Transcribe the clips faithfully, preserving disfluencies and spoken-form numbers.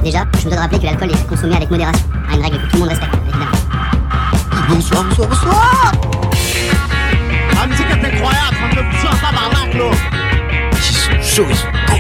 Déjà, je me dois de rappeler que l'alcool est consommé avec modération. Ah, une règle que tout le monde respecte, évidemment. Bonsoir, bonsoir, bonsoir. La musique est incroyable, ça me fait pousser en tabarnak, là. Ils sont chauds, ils sont prêts.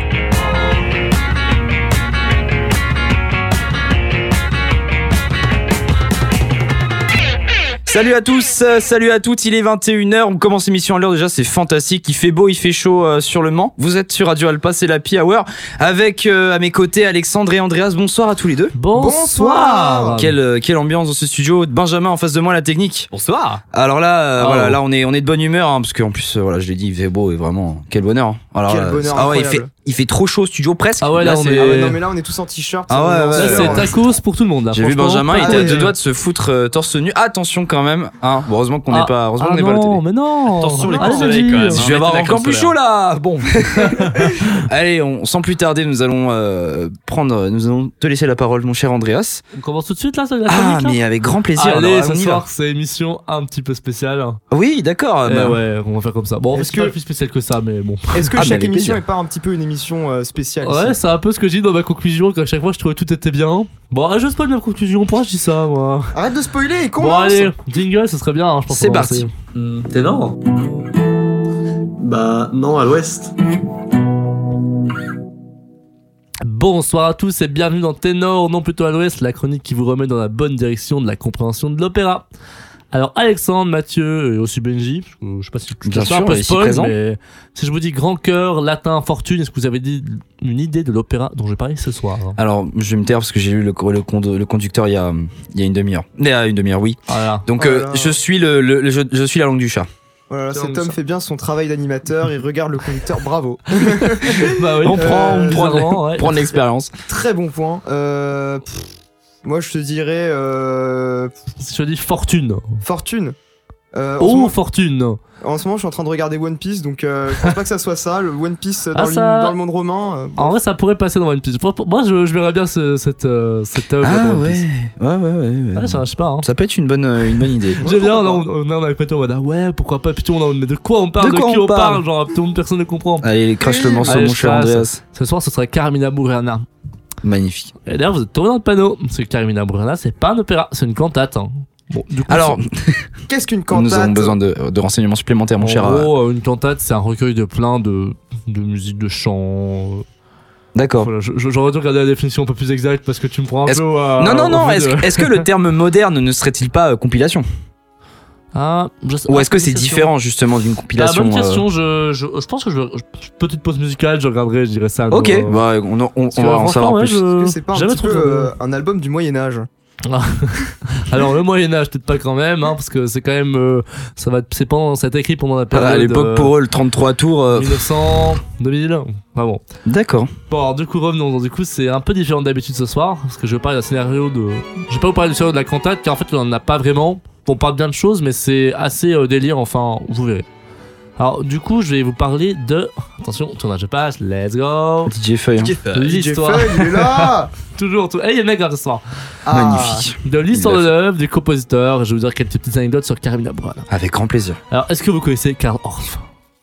Salut à tous, euh, salut à toutes, il est vingt et une heures, on commence l'émission à l'heure déjà, c'est fantastique, il fait beau, il fait chaud euh, sur le Mans. Vous êtes sur Radio Alpa, c'est la Happy Hour, avec euh, à mes côtés Alexandre et Andreas, bonsoir à tous les deux. Bonsoir. Quelle, euh, quelle ambiance dans ce studio, Benjamin en face de moi, la technique. Bonsoir. Alors là, euh, Oh. voilà, là on est, on est de bonne humeur, hein, parce qu'en plus, euh, voilà, je l'ai dit, il fait beau et vraiment, quel bonheur. Hein. Alors, Quel euh, bonheur ah ouais, il fait, incroyable. il fait trop chaud au studio presque. Ah ouais, là, on c'est- est- Ah ouais, non mais là on est tous en t-shirt. Ah ouais, on est en ouais, Là, sueur, c'est ouais. tacos pour tout le monde. Là, J'ai vu franchement. Benjamin, il Ah était à ouais. deux doigts de se foutre euh, torse nu. Attention quand même, hein. Bon, heureusement qu'on n'est Ah. pas, heureusement Ah qu'on n'est pas à la télé. non, mais non. Attention, les Allez, coups de soleil, vas-y. quand même. Je vais avoir encore plus chaud là. Bon. Allez, on, sans plus tarder, nous allons euh, prendre, nous allons te laisser la parole, mon cher Andreas. On commence tout de suite là, ça, la Ah, chronique, là mais avec grand plaisir. Allez, alors, ce on y soir, c'est émission un petit peu spéciale. va. Oui, d'accord. Eh bah, ouais, on va faire comme ça. Bon, Est-ce c'est pas que- plus spécial que ça, mais bon. Est-ce que Ah, mais chaque avec émission plaisir. est pas un petit peu une émission euh, spéciale Ouais, ici c'est un peu ce que j'ai dit dans ma conclusion, qu'à chaque fois je trouvais que tout était bien. Bon, ah, je spoil ma conclusion, pourquoi je dis ça, moi? Arrête de spoiler et Bon, commence. allez, jingle, ça serait bien, hein, je pense. C'est qu'on va parti. lancer. T'es nord? Bah non, à l'ouest. Bonsoir à tous et bienvenue dans Ténor, non plutôt à l'ouest, la chronique qui vous remet dans la bonne direction de la compréhension de l'opéra. Alors Alexandre, Mathieu et aussi Benji, je je sais pas si je Bien je fais un sûr, peu ici spoil, présent. mais si je vous dis grand cœur, latin, fortune, est-ce que vous avez dit une idée de l'opéra dont je vais parler ce soir? Alors, je vais me taire parce que j'ai lu le, le, con- le conducteur il y a, il y a une demi-heure. Il y a une demi-heure, oui. Voilà. Donc, Oh là euh, là. je suis le, le- le- je, je suis la langue du chat. Voilà, C'est cet comme homme ça. fait bien son travail d'animateur, il regarde le conducteur, bravo. Bah oui, On prend, on Euh, prend, bizarrement, ouais. prend de l'expérience. Très bon point. Euh, pff, moi je te dirais euh, Je dis fortune. fortune. Euh, en, ce Oh, moment, fortune. en ce moment je suis en train de regarder One Piece donc euh, je pense pas que ça soit ça, le One Piece dans, Ah, l'uni- ça- dans le monde romain. euh, bon. En vrai, ça pourrait passer dans One Piece. Pour- pour- Moi, je, je verrais bien ce, cette, euh, cette œuvre Ah dans One ouais, Piece. ouais, ouais, ouais. ouais. Ouais, ça, je sais pas. Hein. Ça peut être une bonne, euh, une bonne idée. J'aime bien, là, pourquoi on, on, on a répété en mode ah ouais, pourquoi pas, putain, on a, mais de quoi on parle, De de, quoi qui on on parle, parle genre tout le monde, personne ne comprend. Allez, crache le morceau, Allez, mon je cher passe. Andreas. Ce soir, ce serait Carmina Burana. Magnifique. Et d'ailleurs, vous êtes tombé dans le panneau, parce que Carmina Burana, c'est pas un opéra, c'est une cantate. Hein. Bon, du coup, Alors, Qu'est-ce qu'une nous cantate? avons besoin de, de renseignements supplémentaires, mon en cher. euh, gros, euh, une cantate, c'est un recueil de plein de, de musique, de chants. D'accord. Voilà, je- je- j'aurais dû regarder la définition un peu plus exacte parce que tu me prends un Est-ce- peu. euh, Non, non, au non. fait Est-ce de- que, est-ce que le terme moderne ne serait-il pas euh, compilation? Ah, je sais- Ou ah, est-ce que c'est question. différent justement d'une Ah, compilation bonne euh, question, je, je, je pense que je vais. je- Petite pause musicale, je regarderai, je dirais ça. Ok, euh, bah, on, on, on parce que, va en franchement, savoir ouais, plus. je- Est-ce que c'est pas un jamais petit peu trop- euh, un album du Moyen-Âge? Alors le Moyen Âge peut-être pas quand même, hein, parce que c'est quand même, euh, ça va, c'est pendant, ça a été écrit pendant la période. À l'époque, euh, pour eux, le trente-trois tours. euh, mille neuf cents, deux mille. Ah bon. D'accord. Bon, alors du coup revenons. Donc, du coup, c'est un peu différent d'habitude ce soir, parce que je vais parler d'un scénario de. Je vais pas vous parler du scénario de la cantate, car en fait on en a pas vraiment. On parle bien de choses, mais c'est assez euh, délire. Enfin, vous verrez. Alors du coup, je vais vous parler de. Attention, tournage de page. Let's go. D J Feuille. hein. D J L'histoire. Feuille, il est là. Toujours tout. Eh, il y a mec dans ce soir. Ah. Magnifique. De l'histoire Il de l'a l'œuvre, du compositeur. Je vais vous dire quelques petites anecdotes sur Carmina Burana. Avec grand plaisir. Alors, est-ce que vous connaissez Karl Orff?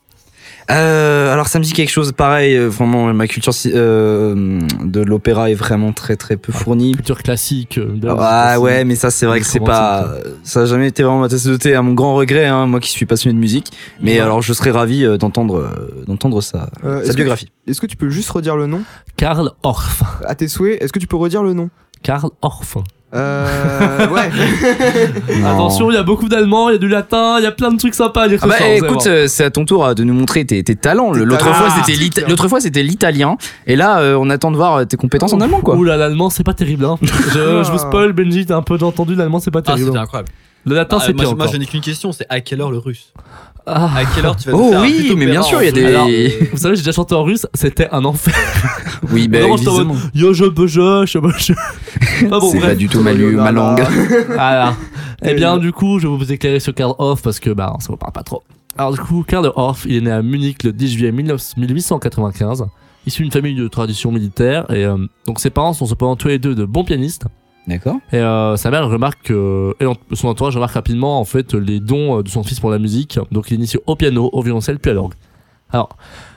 Euh, alors ça me dit quelque chose pareil. euh, Vraiment, ma culture si- euh, de l'opéra est vraiment très très peu fournie. Culture classique. euh, de la musique Ah aussi. ouais, mais ça c'est vrai que c'est pas, ça a jamais été vraiment ma tasse de thé, à mon grand regret, hein, moi qui suis passionné de musique. Mais Ouais. alors je serais ravi euh, d'entendre, euh, d'entendre sa, Euh, sa est-ce que- biographie. Est-ce que tu peux juste redire le nom? Karl Orff. À tes souhaits, est-ce que tu peux redire le nom? Karl Orff. Euh. Ouais. Non. Attention, il y a beaucoup d'allemand, il y a du latin, il y a plein de trucs sympas à lire ce Ah bah soir, eh, vous allez écoute, voir. euh, c'est à ton tour euh, de nous montrer tes, tes talents. Le- Tes L'autre talents fois c'était artistiques, l'ita- hein. l'autre fois c'était l'italien, et là euh, on attend de voir euh, tes compétences en allemand quoi. Ouh là, l'allemand, c'est pas terrible. Hein. je, je vous spoil, Benji, t'as un peu entendu, l'allemand, c'est pas Ah, terrible. c'était incroyable. le latin, Ah, c'est moi, pire. moi, encore. je n'ai qu'une question, c'est à quelle heure le russe? Ah. À quelle heure tu vas Oh te faire un oui, petit mais bien opéra sûr, il y a en des- russe? Alors, vous savez, j'ai déjà chanté en russe, c'était un enfer. Oui, ben Vraiment, j'étais en mode, évidemment. Yo, je peux, je, je peux, je. Ah bon, C'est bref. pas du tout ma, lu- ma langue. Voilà. Eh bien, du coup, je vais vous éclairer sur Karl Orff parce que bah, ça vous parle pas trop. Alors, du coup, Karl Orff, il est né à Munich le dix juillet mille huit cent quatre-vingt-quinze. Issu d'une famille de tradition militaire. Et euh, donc, ses parents sont cependant tous les deux de bons pianistes. D'accord. Et euh, sa mère remarque, euh, et son entourage remarque rapidement en fait les dons euh, de son fils pour la musique. Donc, il initie au piano, au violoncelle, puis à l'orgue. Alors,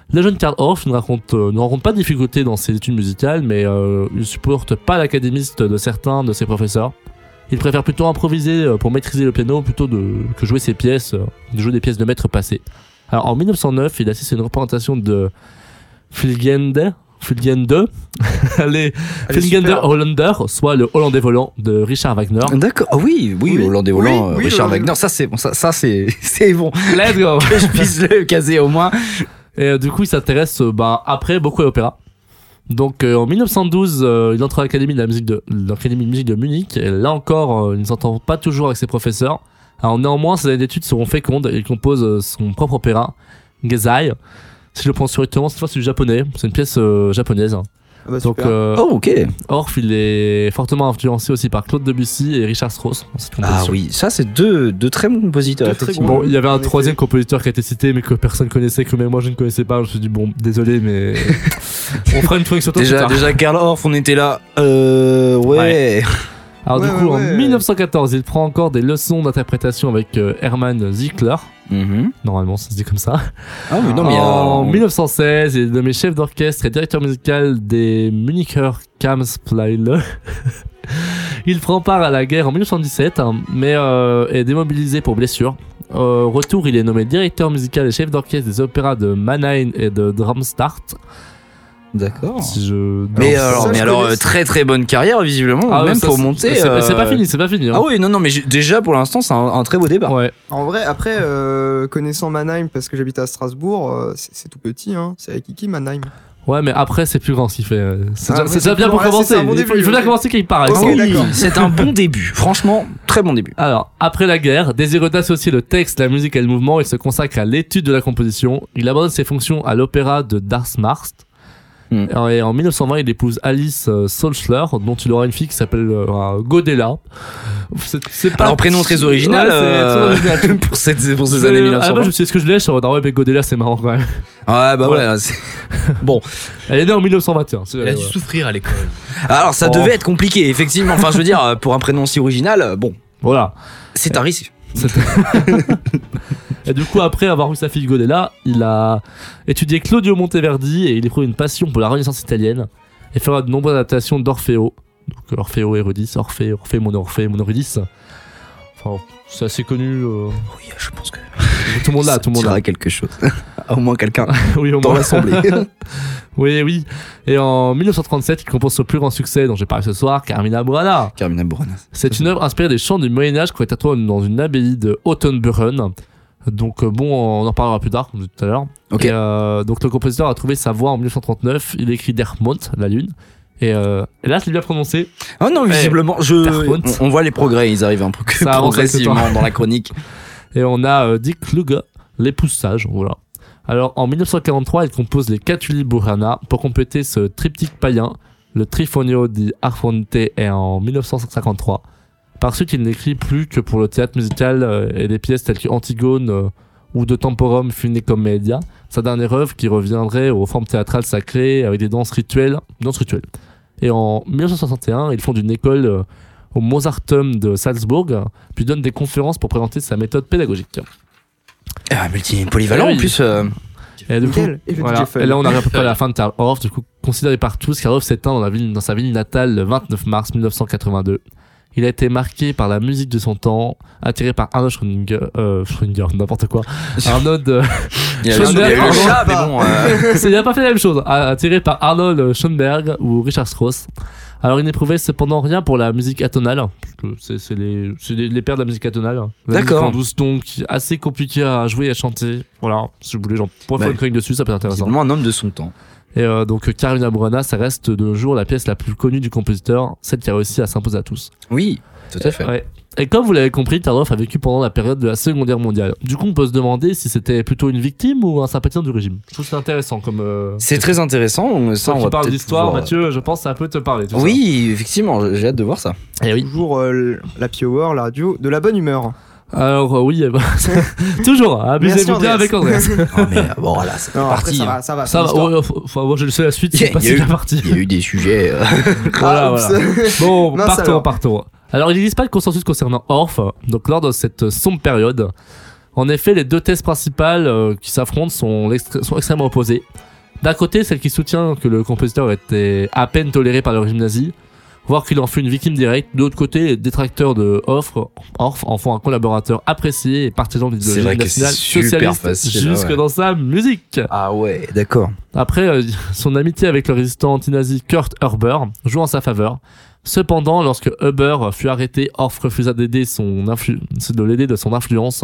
Le jeune Karl Orff ne, raconte, euh, ne rencontre pas de difficultés dans ses études musicales, mais euh, il ne supporte pas l'académisme de certains de ses professeurs. Il préfère plutôt improviser euh, pour maîtriser le piano plutôt de, que jouer ses pièces, euh, de jouer des pièces de maître passées. Alors en mille neuf cent neuf, il assiste à une représentation de Fliegende, Fliegende, les Fliegende Hollander, soit le Hollandais volant de Richard Wagner. D'accord. Ah oui, oui, Oui. Hollandais volant, Oui, euh, oui, Richard le- Wagner. Ça, c'est bon. Ça, ça c'est, c'est bon. Let's go. Que je puisse le caser au moins. Et euh, du coup, il s'intéresse euh, bah, après beaucoup à l'opéra. Donc euh, en mille neuf cent douze, euh, il entre à l'académie de la musique de l'Académie de musique de Munich. Et là encore, euh, il ne s'entend pas toujours avec ses professeurs. Alors néanmoins, ses années d'études seront fécondes et il compose euh, son propre opéra, Gesai. Si je le prononce correctement, cette fois c'est du japonais. C'est une pièce euh, japonaise. Ah bah, Donc super. euh, Oh, ok. Orff, il est fortement influencé aussi par Claude Debussy et Richard Strauss dans cette Ah composition. oui, ça, c'est deux, deux très bons compositeurs. Deux très effectivement. Bon, il y avait En un effet. troisième compositeur qui a été cité mais que personne connaissait, que même moi je ne connaissais pas. Je me suis dit bon, désolé mais on fera une fois sur toi plus Déjà, tard. déjà, Karl Orff, on était là. Euh, ouais. Alors Ouais, du coup, ouais, en ouais. mille neuf cent quatorze, il prend encore des leçons d'interprétation avec euh, Hermann Ziegler. Mhm. Normalement, ça se dit comme ça. Ah oui, non, mais il y a- En mille neuf cent seize, il est nommé chef d'orchestre et directeur musical des Municher Kammerspiele. Il prend part à la guerre en mille neuf cent dix-sept, hein, mais euh, est démobilisé pour blessure. Euh, Au retour, il est nommé directeur musical et chef d'orchestre des opéras de Mannheim et de Darmstadt. D'accord. Si je... Mais Alors, alors, ça, mais je alors connais. euh, très très bonne carrière visiblement, Ah ouais, même ça, pour c'est- monter. C'est euh, c'est pas fini, c'est pas fini. hein. Ah oui, non, non, mais j'ai- déjà pour l'instant c'est un, un très beau départ. Ouais. En vrai, après, euh, connaissant Mannheim, parce que j'habite à Strasbourg, euh, c'est c'est tout petit, hein. C'est avec Kiki Mannheim. Ouais, mais après, c'est plus grand ce qu'il fait. euh, C'est Ah, déjà, ouais, c'est c'est déjà bien plus pour grand. Là, commencer. c'est un bon il, faut, début, il faut bien ok. commencer qu'il part. Ok, Alexandre. d'accord. C'est un bon début, franchement, très bon début. Alors, après la guerre, désireux d'associer le texte, la musique et le mouvement, il se consacre à l'étude de la composition. Il abandonne ses fonctions à l'opéra de Darmstadt. Hmm. Et en mille neuf cent vingt, il épouse Alice euh, Solschler, dont il aura une fille qui s'appelle euh, Godella. C'est, c'est pas... Alors prénom très original Ouais, c'est euh, très original. pour, cette, pour ces C'est- années Ah mille neuf bah, cent je vingt. me suis dit, est-ce que je l'ai? Je suis en mode, ah ouais, mais Godella, c'est marrant quand même. Ouais, bah Ouais. ouais. c'est- Elle est née en mille neuf cent vingt et un. c'est- Il a dû ouais. souffrir à l'école. Alors ça Oh. devait être compliqué, effectivement. Enfin, je veux dire, euh, pour un prénom si original, euh, bon, Voilà. c'est un risque. Et du coup, après avoir eu sa fille Godella, il a étudié Claudio Monteverdi et il éprouve une passion pour la Renaissance italienne et fera de nombreuses adaptations d'Orfeo. Donc Orfeo Eurydice, Orphée, Orphée, mon Orphée, mon Eurydice. Enfin, c'est assez connu. euh, Oui, je pense que tout le monde là, tout le monde ça là. dira quelque chose. Au moins quelqu'un Oui, au dans moins. l'assemblée. Oui, oui. Et en mille neuf cent trente-sept, il compose son plus grand succès dont j'ai parlé ce soir, Carmina Burana. Carmina Burana. C'est une œuvre inspirée des chants du Moyen-Âge qui ont été tatoués dans une abbaye de Ottenburen. Donc euh, bon, on en parlera plus tard, comme je disais tout à l'heure. Ok. Et, euh, donc le compositeur a trouvé sa voix en mille neuf cent trente-neuf. Il écrit Der Mond, la lune. Et, euh, et là, je l'ai bien prononcé. Oh non, visiblement, je, Terre-Haute. on, on voit les progrès, ils arrivent un peu que Ça avance avec le progressivement dans la chronique. Et on a euh, Dick Kluge, l'épouse sage. Voilà. Alors en mille neuf cent quarante-trois, il compose les Catuli Burana pour compléter ce triptyque païen. Le Trifonio di Arfonte est en mille neuf cent cinquante-trois. Par suite, il n'écrit plus que pour le théâtre musical euh, et des pièces telles que Antigone euh, ou De Temporum Fine Commedia, sa dernière œuvre qui reviendrait aux formes théâtrales sacrées avec des danses rituelles. Danses rituelles. Et en mille neuf cent soixante et un, il fonde une école euh, au Mozarteum de Salzbourg, puis donne des conférences pour présenter sa méthode pédagogique. Ah, multi polyvalent Ah oui. en plus. euh, Et du coup, Nickel. Et le voilà. D J Fun. Et là, on arrive à peu près à la fin de Karl Orff. Du coup, considéré par tous, Karl Orff s'éteint dans, la ville- dans sa ville natale le vingt-neuf mars mille neuf cent quatre-vingt-deux. Il a été marqué par la musique de son temps, attiré par Arnold Schrödinger, euh, Schrödinger, n'importe quoi. Arnold, euh, Il y a, il y a eu Schoenberg, le pardon. chat, mais bon. euh, c'est- il n'a pas fait la même chose. Attiré par Arnold Schoenberg ou Richard Strauss. Alors, il n'éprouvait cependant rien pour la musique atonale, parce que c'est, c'est les, c'est les, les pères de la musique atonale. La D'accord. musique en douze tons, qui est assez compliqué à jouer et à chanter. Voilà, si vous voulez, j'en pourrais faire Ouais. une chronique dessus, ça peut être C'est intéressant. vraiment un homme de son temps. Et euh, donc Carmina Burana, ça reste de nos jours la pièce la plus connue du compositeur, celle qui a réussi à s'imposer à tous. Oui, tout à fait. Ouais. Et comme vous l'avez compris, Karl Orff a vécu pendant la période de la Seconde Guerre mondiale. Du coup, on peut se demander si c'était plutôt une victime ou un sympathisant du régime. Je trouve que c'est intéressant comme. Euh... C'est très intéressant. donc Ça, Toi on qui va parle peut-être d'histoire, pouvoir- Mathieu, je pense que ça peut te parler. Tout Oui, effectivement, j'ai hâte de voir ça. ça. Et oui. Toujours euh, la Power, la radio, de la bonne humeur. Alors euh, oui, euh, toujours. hein, Abusez-vous Merci, bien avec André. Oh, mais bon, voilà, c'est Non, après, parti. ça hein. va, ça va. Ça c'est va. l'histoire. ouais, faut- faut- moi, je le sais la suite. Il y a- C'est pas il y a si eu- la partie. Il y a eu des sujets. euh, Voilà, Ah, voilà. oups. Bon, Mince partons, alors. partons. Alors, il n'existe pas de consensus concernant Orff. Donc, lors de cette sombre période, En effet, les deux thèses principales euh, qui s'affrontent sont, sont extrêmement opposées. D'un côté, celle qui soutient que le compositeur était à peine toléré par le régime nazi, voire qu'il en fut une victime directe. De l'autre côté, les détracteurs de Orff, Orff en font un collaborateur apprécié et partisan de l'idéologie nationale socialiste facile, jusque ouais. dans sa musique. Ah ouais, d'accord. Après, euh, son amitié avec le résistant anti-nazi Kurt Huber joue en sa faveur. Cependant, lorsque Huber fut arrêté, Orff refusa d'aider son influ- de l'aider de son influence.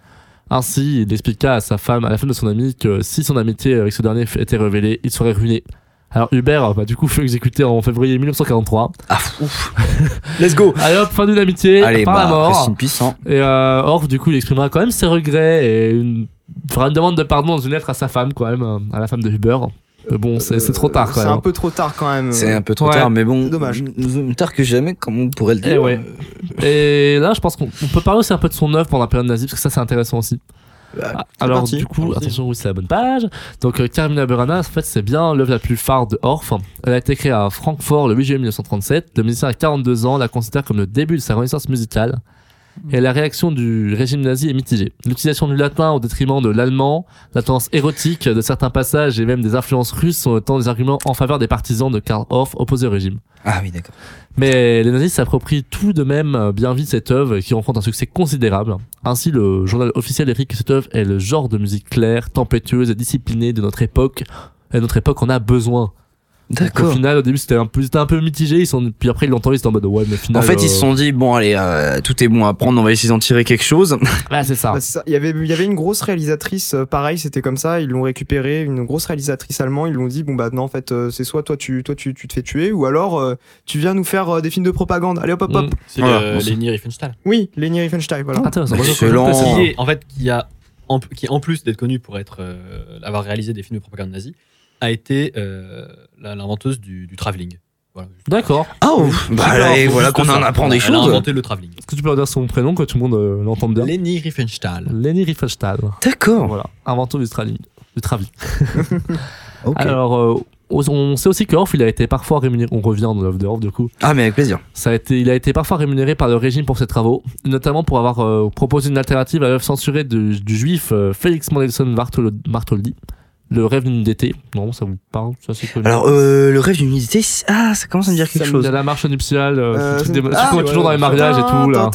Ainsi, il expliqua à sa femme, à la femme de son ami, que si son amitié avec ce dernier était révélée, il serait ruiné. Alors Hubert, bah, du coup, fut exécuté en février mille neuf cent quarante-trois. Ah, ouf. Let's go. Allez hop, fin d'une amitié, Allez, par bah, la mort. rest in peace, hein. Et euh, Orff, du coup, il exprimera quand même ses regrets et une, fera une demande de pardon dans une lettre à sa femme, quand même, à la femme de Hubert. Mais bon, c'est, c'est trop tard, quand C'est même. un peu trop tard quand même. C'est un peu trop Ouais. tard, mais bon. C'est dommage. n- Tard que jamais, comme on pourrait le dire. Et ouais. Et là, je pense qu'on on peut parler aussi un peu de son œuvre pendant la période nazie, parce que ça, c'est intéressant aussi. Ah, alors, parti. du coup, Allons-y. attention, oui, c'est la bonne page. Donc, euh, Carmina Burana, en fait, c'est bien l'œuvre la plus phare de Orff. Elle a été créée à Francfort le huit juillet mille neuf cent trente-sept. Le musicien a quarante-deux ans, la considère comme le début de sa renaissance musicale. Et la réaction du régime nazi est mitigée. L'utilisation du latin au détriment de l'allemand, la tendance érotique de certains passages et même des influences russes sont autant des arguments en faveur des partisans de Karl Orff opposés au régime. Ah oui, d'accord. Mais les nazis s'approprient tout de même bien vite cette œuvre qui rencontre un succès considérable. Ainsi, le journal officiel écrit que cette œuvre est le genre de musique claire, tempétueuse et disciplinée de notre époque. Et notre époque en a besoin. Donc, au D'accord. final, au début, c'était un peu, c'était un peu mitigé. Ils sont, puis après, ils l'ont entendu, c'était en mode ouais, mais au final. En fait, ils se euh, sont dit, bon, allez, euh, tout est bon à prendre, on va essayer d'en tirer quelque chose. Ah, c'est ça. Bah, c'est ça. Il y avait, il y avait une grosse réalisatrice, euh, pareil, c'était comme ça, ils l'ont récupéré, une grosse réalisatrice allemande, ils l'ont dit, bon bah non, en fait, euh, c'est soit toi tu, toi, tu, tu te fais tuer, ou alors euh, tu viens nous faire euh, des films de propagande. Allez hop hop hop. Mm. C'est Voilà. euh, Leni Riefenstahl. Oui, Leni Riefenstahl, voilà. Intéressant. Moi, je Excellent. connais pas ça. Qui est, en fait, qui a, en, qui en plus d'être connu pour être, euh, avoir réalisé des films de propagande nazie, a été euh, la- l'inventeuse du, du travelling. Voilà. D'accord. Ah, ouf. Bah, Super allez, info, voilà juste qu'on en ça. apprend des Elle a choses. inventé le travelling. Est-ce que tu peux leur dire son prénom que tout le monde euh, l'entende bien? Leni Riefenstahl. Leni Riefenstahl. D'accord. Voilà. Inventeur du travelling. Du travelling. Ok. Alors, euh, on sait aussi que Orff, il a été parfois rémunéré. On revient dans l'œuvre de Orff, du coup. Ah, mais avec plaisir. Ça a été, il a été parfois rémunéré par le régime pour ses travaux, notamment pour avoir euh, proposé une alternative à l'œuvre censurée de- du juif euh, Félix Mendelssohn Barthold- Bartholdy, Le rêve d'une d'été. Non, ça vous parle? Ça, c'est connu. Alors, euh, le rêve d'une unité, c'est- ah, ça commence à me dire quelque Ça me- chose. La marche nuptiale, euh, Euh, le truc des- c'est- tu ah, vois, ouais, toujours dans les mariages et tout, là.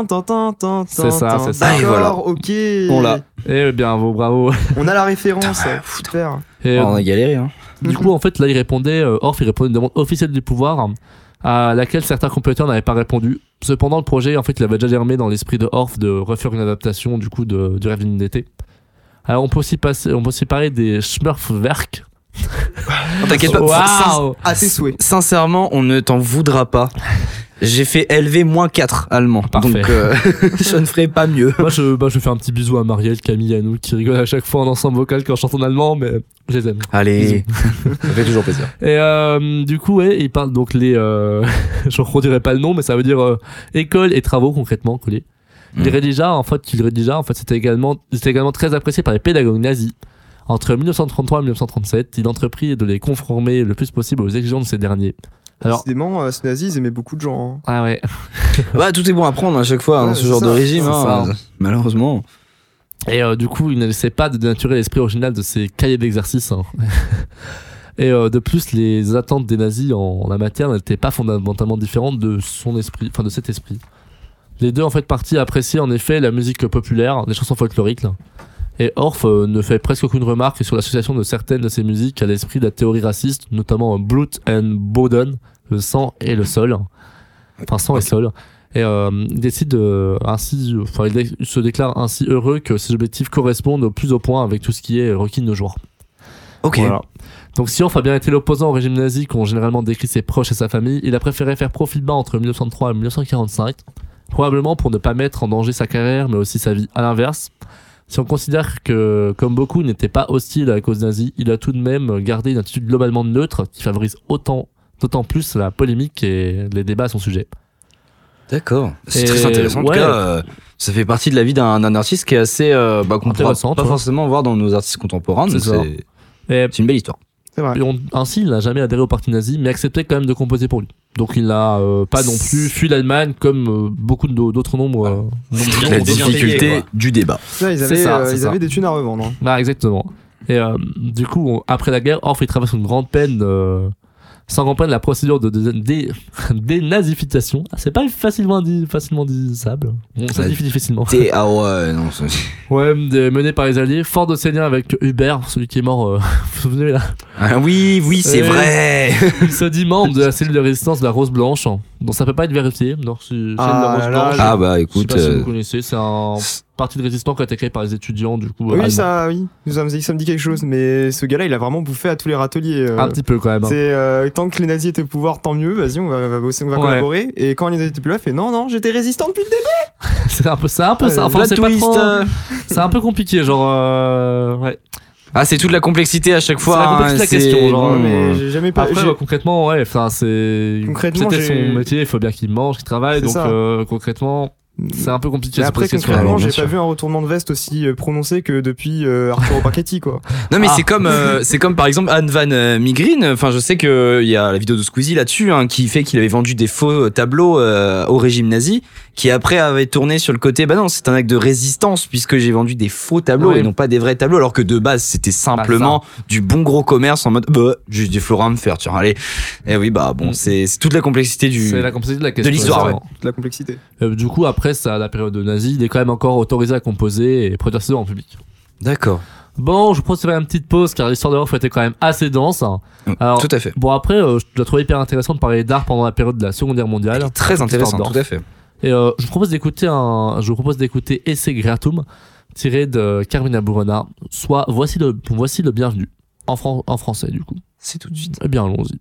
C'est ça, c'est ça. Ah, et voilà. D'accord, ok. On l'a. Eh bien, bravo, bravo. On a la référence. Putain, Super. Et, Oh, on a galéré, hein. du coup, en fait, là, il répondait, euh, Orff, il répondait à une demande officielle du pouvoir, à laquelle certains compétiteurs n'avaient pas répondu. Cependant, le projet, en fait, il avait déjà germé dans l'esprit de Orff de refaire une adaptation, du coup, de, du rêve d'une été. Alors, on peut aussi passer, on peut aussi parler des Smurfwerk. Non, T'inquiète pas. Waouh! À tes souhaits. Sincèrement, on ne t'en voudra pas. J'ai fait L V moins quatre allemand. Parfait. Donc, euh, je ne ferai pas mieux. Moi, je, bah, je fais un petit bisou à Marielle, Camille et à nous qui rigolent à chaque fois en ensemble vocal quand je chante en allemand, mais je les aime. Allez, ça fait toujours plaisir. Et euh, du coup, ouais, il parle donc les. Euh, je ne redirai pas le nom, mais ça veut dire euh, école et travaux concrètement collés. Il Mm. rédigea, en fait, il rédigea, en fait, c'était également, c'était également très apprécié par les pédagogues nazis. Entre dix-neuf cent trente-trois et dix-neuf cent trente-sept, il entreprit de les conformer le plus possible aux exigences de ces derniers. Alors, Décidément, euh, ces nazis, ils aimaient beaucoup de gens. hein. ah ouais. Bah, tout est bon à prendre à chaque fois Ouais, dans ce c'est genre ça, de régime, c'est hein, ça. malheureusement. Et euh, du coup, il ne laissait pas de dénaturer l'esprit original de ses cahiers d'exercice. hein. Et euh, de plus, les attentes des nazis en, en la matière n'étaient pas fondamentalement différentes de son esprit, enfin de cet esprit. Les deux en fait partie appréciaient en effet la musique populaire, les chansons folkloriques. là. Et Orff euh, ne fait presque aucune remarque sur l'association de certaines de ces musiques à l'esprit de la théorie raciste, notamment euh, Blut and Boden, le sang et le sol. Enfin, sang et sol. Et euh, il décide euh, ainsi, enfin, il, dé- il se déclare ainsi heureux que ses objectifs correspondent au plus au point avec tout ce qui est requis de nos jours. Ok. Voilà. Donc si Orff a bien été l'opposant au régime nazi qu'ont généralement décrit ses proches et sa famille, il a préféré faire profil bas entre dix-neuf cent trois et dix-neuf cent quarante-cinq, probablement pour ne pas mettre en danger sa carrière mais aussi sa vie. À l'inverse, si on considère que, comme beaucoup, il n'était pas hostile à la cause nazie, il a tout de même gardé une attitude globalement neutre qui favorise autant, d'autant plus la polémique et les débats à son sujet. D'accord. C'est Et très intéressant. En tout ouais. cas, euh, ça fait partie de la vie d'un d'un artiste qui est assez, euh, bah, qu'on pourra Intéressant, pas toi. forcément voir dans nos artistes contemporains. C'est donc ça. C'est Et c'est une belle histoire. C'est vrai. Et on- ainsi, il n'a jamais adhéré au parti nazi, mais acceptait quand même de composer pour lui. Donc il n'a euh, pas non plus fui l'Allemagne comme euh, beaucoup de- d'autres nombres. euh, nombres- La nombres- difficulté du débat. Ça, ils C'est avaient, ça, euh, c'est ils ça. avaient des thunes à revendre. hein. Bah, exactement. Et euh, du coup, on- après la guerre, Orff il traverse une grande peine, euh, sans grande peine, la procédure de, de, de- dénazification. Ah, c'est pas facilement dit, facilement disable. Bon, ça Ouais. dit difficilement. T'es- Ah ouais, non. c'est- Ouais, de- mené par les Alliés, fort de ses liens avec Hubert, celui qui est mort. Euh, vous vous souvenez là Ah oui, oui, c'est Euh, vrai. Il se dit membre de la cellule de résistance de la Rose Blanche, donc ça peut pas être vérifié. Donc, c'est celle de Ah la Rose là Blanche. là. Ah bah Je sais écoute. pas si euh, vous connaissez, c'est un parti de résistance qui a été créé par les étudiants, du coup. Oui, allemands. ça, oui. Ça me, dit- ça me dit quelque chose. Mais ce gars-là, il a vraiment bouffé à tous les râteliers. euh. Un petit peu quand même. hein. C'est euh, tant que les nazis étaient au pouvoir, tant mieux. Vas-y, on va, on va bosser, on va Ouais. collaborer. Et quand les nazis étaient plus là, il fait non, non, j'étais résistant depuis le début. C'est un peu ça, un peu ça. Euh, Enfin, plot c'est pas twist, trop. euh. C'est un peu compliqué, genre. euh, Ouais. Ah, c'est toute la complexité à chaque fois. C'est la complexité hein, de la question, c'est- genre, bon, mais euh, j'ai jamais pas. Après, j'ai- bah, concrètement, ouais, enfin, c'est. Concrètement, c'était j'ai- son métier, il faut bien qu'il mange, qu'il travaille, C'est donc ça. euh, concrètement, c'est un peu compliqué. Mais de se après, poser cette question. concrètement, Alors, bien j'ai pas sûr. vu un retournement de veste aussi euh, prononcé que depuis euh, Arturo Pachetti, quoi. Non mais Ah. c'est comme euh, c'est comme par exemple Anne Van euh, Migrin. Enfin je sais que il y a la vidéo de Squeezie là-dessus hein, qui fait qu'il avait vendu des faux tableaux euh, au régime nazi, qui après avait tourné sur le côté bah non c'est un acte de résistance puisque j'ai vendu des faux tableaux Ouais. et non pas des vrais tableaux alors que de base c'était simplement du bon gros commerce en mode bah j'ai des florins à me faire tiens allez et oui bah bon Mm. c'est c'est toute la complexité du C'est la complexité de la question. l'histoire, vraiment. Toute la complexité. Euh, du coup, après ça, la période nazie, il est quand même encore autorisé à composer et produire ses œuvres en public. D'accord. Bon, je vous propose de faire une petite pause car l'histoire de Orff était quand même assez dense. hein. Alors, Tout à fait. Bon, après, euh, je la trouve hyper intéressant de parler d'art pendant la période de la Seconde Guerre mondiale. Très intéressant d'Orff. tout à fait. Et euh, je vous propose d'écouter un, je vous propose d'écouter Esse Gratum tiré de Carmina Burana, soit voici le, voici le bienvenu en, fran- en français du coup. C'est tout de suite. Eh bien, allons-y.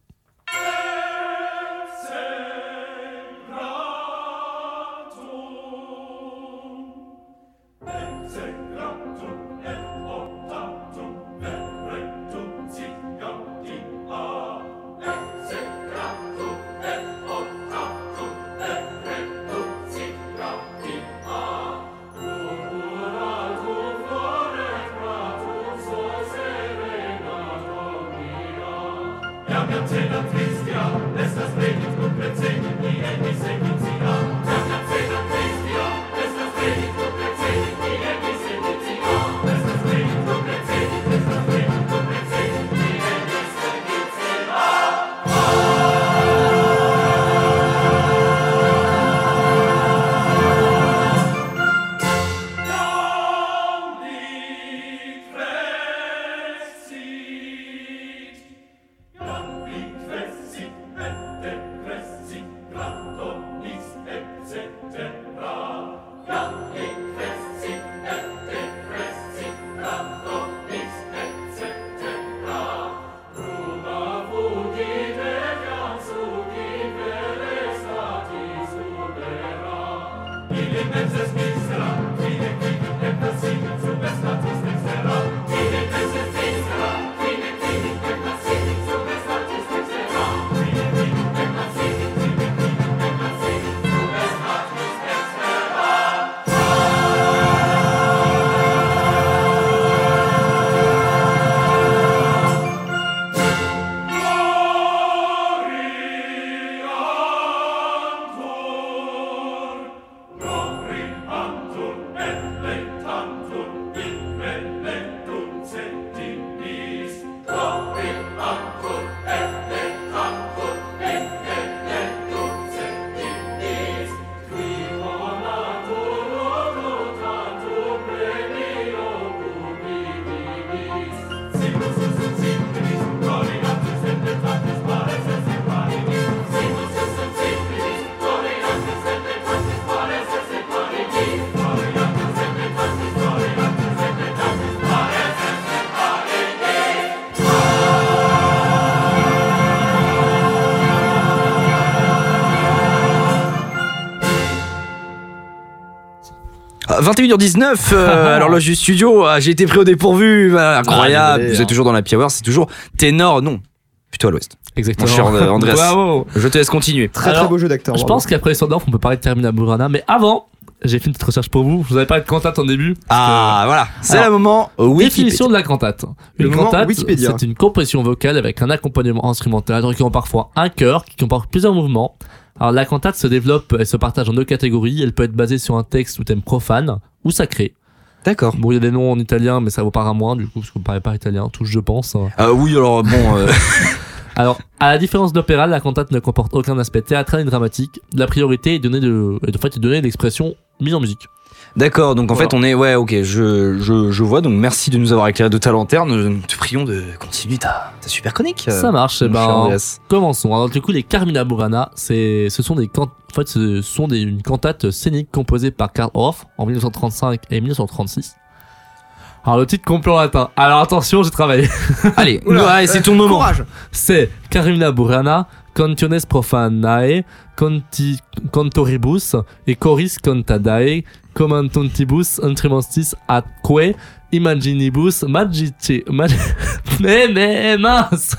vingt et une heures dix-neuf, euh, alors l'horloge du studio, ah, j'ai été pris au dépourvu, bah, incroyable, désolé, vous hein. êtes toujours dans la Happy Hour, c'est toujours ténor, non, plutôt à l'ouest. Exactement. Mon cher euh, Andreas. Bravo. Je te laisse continuer. Très Alors, très beau jeu d'acteur. Je bravo. pense qu'après l'histoire d'Orff, on peut parler de Carmina Burana, mais avant, j'ai fait une petite recherche pour vous. Je vous avais parlé de cantate en début. Ah, voilà. C'est Alors, le moment Wikipédia. Définition de la cantate. Le Une moment cantate, Wikipédia. c'est une composition vocale avec un accompagnement instrumental recueillant parfois un chœur qui comporte plusieurs mouvements. Alors la cantate se développe et se partage en deux catégories. Elle peut être basée sur un texte ou thème profane ou sacré. D'accord. Bon, il y a des noms en italien, mais ça vaut pas à moins du coup, parce que vous ne parlez pas italien, tous je pense. Ah oui, alors bon. euh, Alors, à la différence de l'opéra, la cantate ne comporte aucun aspect théâtral ni dramatique. La priorité est donnée de, est en fait, est donnée l'expression mise en musique. D'accord, donc en Voilà. fait on est. Ouais, ok, je, je, je vois. Donc merci de nous avoir éclairé de ta lanterne. Nous te prions de continuer ta, ta super chronique. euh, Ça marche, eh mon cher ben, Andreas. commençons. Alors, du coup, les Carmina Burana, c'est, ce sont des can- en fait, ce sont des, une cantate scénique composée par Karl Orff en dix-neuf cent trente-cinq et dix-neuf cent trente-six. Alors, le titre complet en latin. Alors, attention, j'ai travaillé. Allez, Oula, ouais, c'est euh, ton moment. Courage. C'est Carmina Burana, Cantiones Profanae, Conti, Cantoribus et Choris Cantadae, Commentontibus Instrumentis atque Imaginibus Magici. Mag... mais, mais, mince!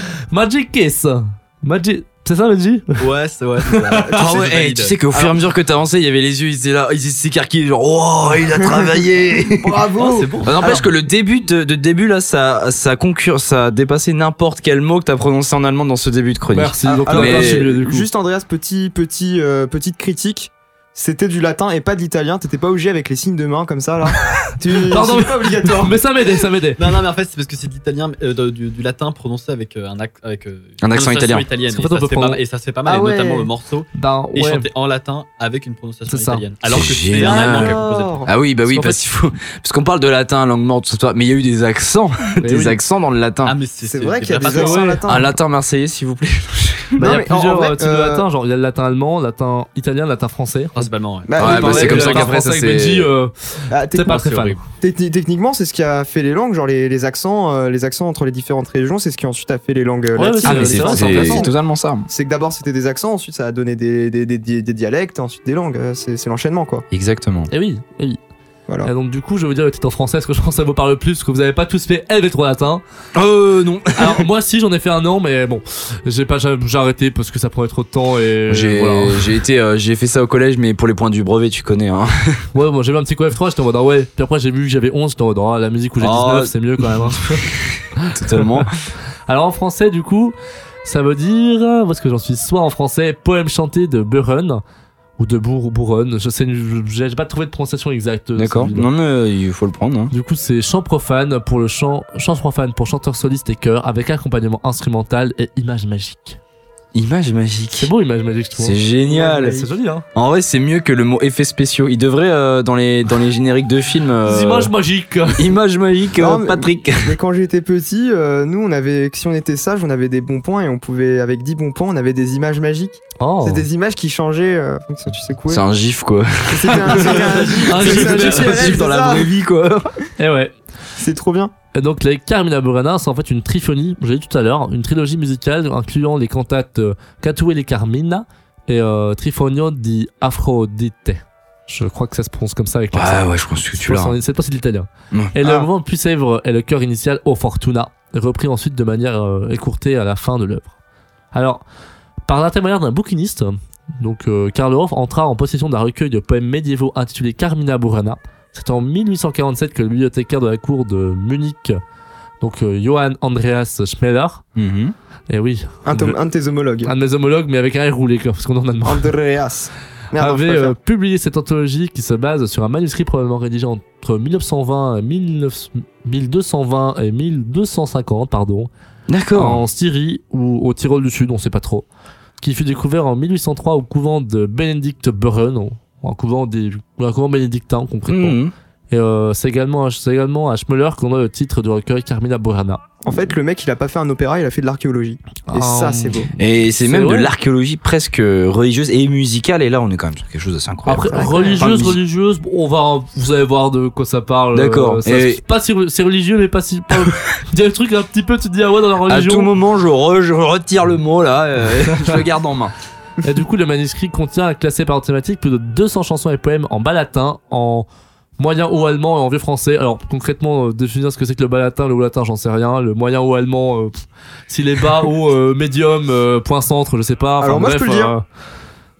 Magicis! Magi... C'est ça, Magi? Ouais, c'est ouais. c'est ça. Ah C'est ouais, hey, valide. tu sais qu'au fur et à mesure que t'avançais, il y avait les yeux, ils étaient là, ils s'écarquillaient, genre, oh, il a travaillé. Bravo. Oh, c'est bon. Ça n'empêche que le début de, de début là, ça, ça concure, ça a dépassé n'importe quel mot que t'as prononcé en allemand dans ce début de chronique. Merci. Ah, Donc, alors, là, mais- je suis mieux, du coup. Juste Andreas, petit, petit, euh, petite critique. C'était du latin et pas de l'italien. T'étais pas obligé avec les signes de main comme ça là. Tu... Pardon, c'est pas obligatoire. mais ça m'aidait, ça m'aidait. Non, non, mais en fait, c'est parce que c'est de l'italien, euh, de- du, du latin prononcé avec euh, un, ac- avec, euh, Un une accent prononciation italien. italienne. Parce qu'en fait, Et, on ça peut se fait pas prendre- mal- et ça se fait pas mal, Ah et ouais. notamment le morceau Ben, est ouais. chanté en latin avec une prononciation C'est ça. italienne. Alors que C'est c'est un allemand qui a composé le Alors, Ah oui, bah oui, Parce qu'en parce qu'il faut, parce qu'on parle de latin, langue morte, tout ça, mais il y a eu des accents, Mais des oui. accents dans le latin. Ah, mais c'est c'est vrai qu'il y a vrais des Ah, accents ouais. latins. Un latin marseillais, s'il vous plaît. Bah, il y Non, a mais en- plusieurs en vrai, euh, types de euh, latin, genre il y a le latin allemand, latin italien, latin français. Principalement, ouais. Bah, Ouais, oui, bah, c'est pareil, comme le ça latin qu'après, ça, français c'est- avec Benji, euh, Ah, c'est pas techniquement, très fan. horrible. techni- techniquement, c'est ce qui a fait les langues, genre les, les accents, euh, les accents entre les différentes régions, c'est ce qui ensuite a fait les langues euh, Ouais, latines. Ah, mais Les c'est vrai, différentes c'est langues intéressant. latines. totalement ça. C'est que d'abord c'était des accents, ensuite ça a donné des, des, des, des, des dialectes, ensuite des langues. Euh, C'est c'est l'enchaînement quoi. Exactement. Et oui, et oui. Voilà. Et donc du coup, je vais vous dire le titre en français parce que je pense que ça vous parle plus, parce que vous avez pas tous fait L V trois latin. Euh, non. Alors moi si j'en ai fait un an, mais bon, j'ai pas j'ai j'ai arrêté parce que ça prenait trop de temps et J'ai, voilà. j'ai été, euh, j'ai fait ça au collège, mais pour les points du brevet, tu connais, hein. Ouais, moi j'avais un petit coup F trois, j'étais en mode ah ouais. Puis après j'ai vu que j'avais onze, j'étais en mode ah, la musique où j'ai Oh. dix-neuf, c'est mieux quand même. Hein. Totalement. Alors en français du coup, ça veut dire, où est-ce que j'en suis, soit en français poème chanté de Buren ou de Bour Bourron, je sais, j'ai j'ai pas trouvé de prononciation exacte. de D'accord. celui-là. Non, mais euh, il faut le prendre, hein. Du coup, c'est chant profane pour le chant, chant profane pour chanteur soliste et chœur avec accompagnement instrumental et image magique. Image magique. C'est beau, image magique, je trouve. C'est génial. Ouais, c'est joli, hein. En vrai, c'est mieux que le mot effets spéciaux. Il devrait, euh, dans les, dans les génériques de films, euh, Des images magiques. Image magique, Non, euh, mais- Patrick. Mais quand j'étais petit, euh, nous on avait, si on était sage, on avait des bons points et on pouvait, avec dix bons points, on avait des images magiques. Oh. C'est des images qui changeaient. Euh, ça, tu sais quoi C'est un gif, quoi. C'était un, c'était un- Un c'était gif un de- gif C'est un réel, gif dans c'est la ça. vraie vie, quoi. Et ouais. C'est trop bien. Et donc les Carmina Burana, c'est en fait une triphonie, j'ai dit tout à l'heure, une trilogie musicale incluant les cantates euh, Catu e le Carmina et euh, Trifonio di Afrodite. Je crois que ça se prononce comme ça avec l'accent. Ouais, ouais, je pense que Je tu pense l'as. en- C'est pas si l'italien. Ouais. Et le Ah. mouvement le plus célèbre est le chœur initial O Fortuna, repris ensuite de manière euh, écourtée à la fin de l'œuvre. Alors, par l'intermédiaire d'un bouquiniste, donc euh, Karl Orff entra en possession d'un recueil de poèmes médiévaux intitulé Carmina Burana. C'est en mille huit cent quarante-sept que le bibliothécaire de la cour de Munich, donc euh, Johann Andreas Schmeller, Mhm. et oui, Un, tom- Le- un de tes homologues. un de mes homologues, mais avec un R roulé, quoi, parce qu'on en a demandé. Andreas. Merde, non, je avait peux pas euh, faire. publié cette anthologie qui se base sur un manuscrit probablement rédigé entre mille neuf cent vingt et mille deux cent vingt et mille deux cent cinquante, pardon, D'accord. en Styrie ou au Tyrol du Sud, on sait pas trop, qui fut découvert en mille huit cent trois au couvent de Benedict Buren, ou un couvent des, un couvent bénédictin concrètement. Mhm. Et euh, c'est également, à- c'est également à Schmeller qu'on a le titre du recueil Carmina Burana. En fait, le mec, il a pas fait un opéra, il a fait de l'archéologie. Et Ah, ça, c'est beau. Et c'est C'est même de vrai. l'archéologie presque religieuse et musicale. Et là, on est quand même sur quelque chose d'assez incroyable. Après, Ouais, religieuse, Enfin, religieuse, bon, on va, vous allez voir de quoi ça parle. D'accord. Euh, ça- Et- c'est pas si, c'est religieux, mais pas si, pas- il y a un truc un petit peu, tu te dis, ah ouais, dans la À religion. tout moment, je, re- je retire le mot là, euh, je le garde en main. Et du coup, le manuscrit contient, classé par thématique, plus de deux cents chansons et poèmes en bas latin, en moyen haut allemand et en vieux français. Alors, concrètement, euh, définir ce que c'est que le bas latin, le haut latin, j'en sais rien. Le moyen haut allemand, euh, pff, s'il est bas, haut, euh, médium, euh, point centre, je sais pas. Enfin, Alors, moi, je bref, peux le dire. euh,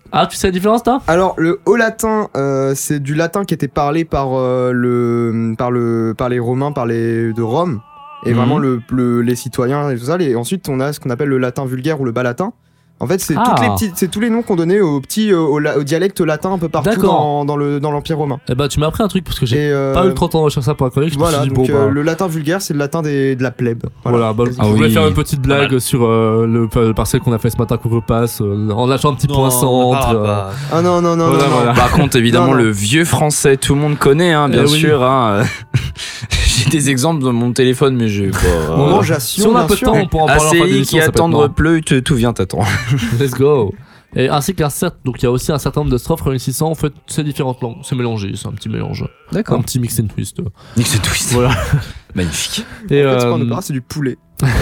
Ah, tu sais la différence, toi? Alors le haut latin, euh, c'est du latin qui était parlé par euh, le par le par les Romains, par les de Rome, et Mhm. vraiment le, le- les citoyens et tout ça. Et ensuite, on a ce qu'on appelle le latin vulgaire ou le bas latin. En fait, c'est Ah. toutes les petites, c'est tous les noms qu'on donnait aux petits, euh, au, la- au dialecte latin un peu partout D'accord. dans, dans le dans l'Empire romain. Eh bah, tu m'as appris un truc parce que j'ai Et, euh, pas eu trente ans de recherche ça pour la chronique. Je me Voilà, suis dit, donc bon, euh, bah, le latin vulgaire, c'est le latin des, de la plèbe. Voilà, bah, Ah je voulais oui. faire une petite blague sur euh, le, le partiel qu'on a fait ce matin qu'on repasse, euh, en lâchant un petit point centre. euh, Ah non non non Voilà, non, non. voilà. Par contre, évidemment, Non, non. le vieux français, tout le monde connaît, hein, bien Eh oui. sûr. Hein. J'ai des exemples dans mon téléphone, mais j'ai pas. On mange à Si Sion, on a un bien peu de sûr. temps, on pourra en parler en fin A C I d'émission. qui ça peut être attendre marrant. pleut, tout tout vient t'attendre. Let's go. Et ainsi qu'un certain, donc il y a aussi un certain nombre de strophes réunissant en fait ces différentes langues. C'est mélangé, c'est un petit mélange, un D'accord. petit mix and twist. Nick c'est twist. Voilà. Magnifique. Et, En fait, c'est pas un euh, opéra, c'est du poulet.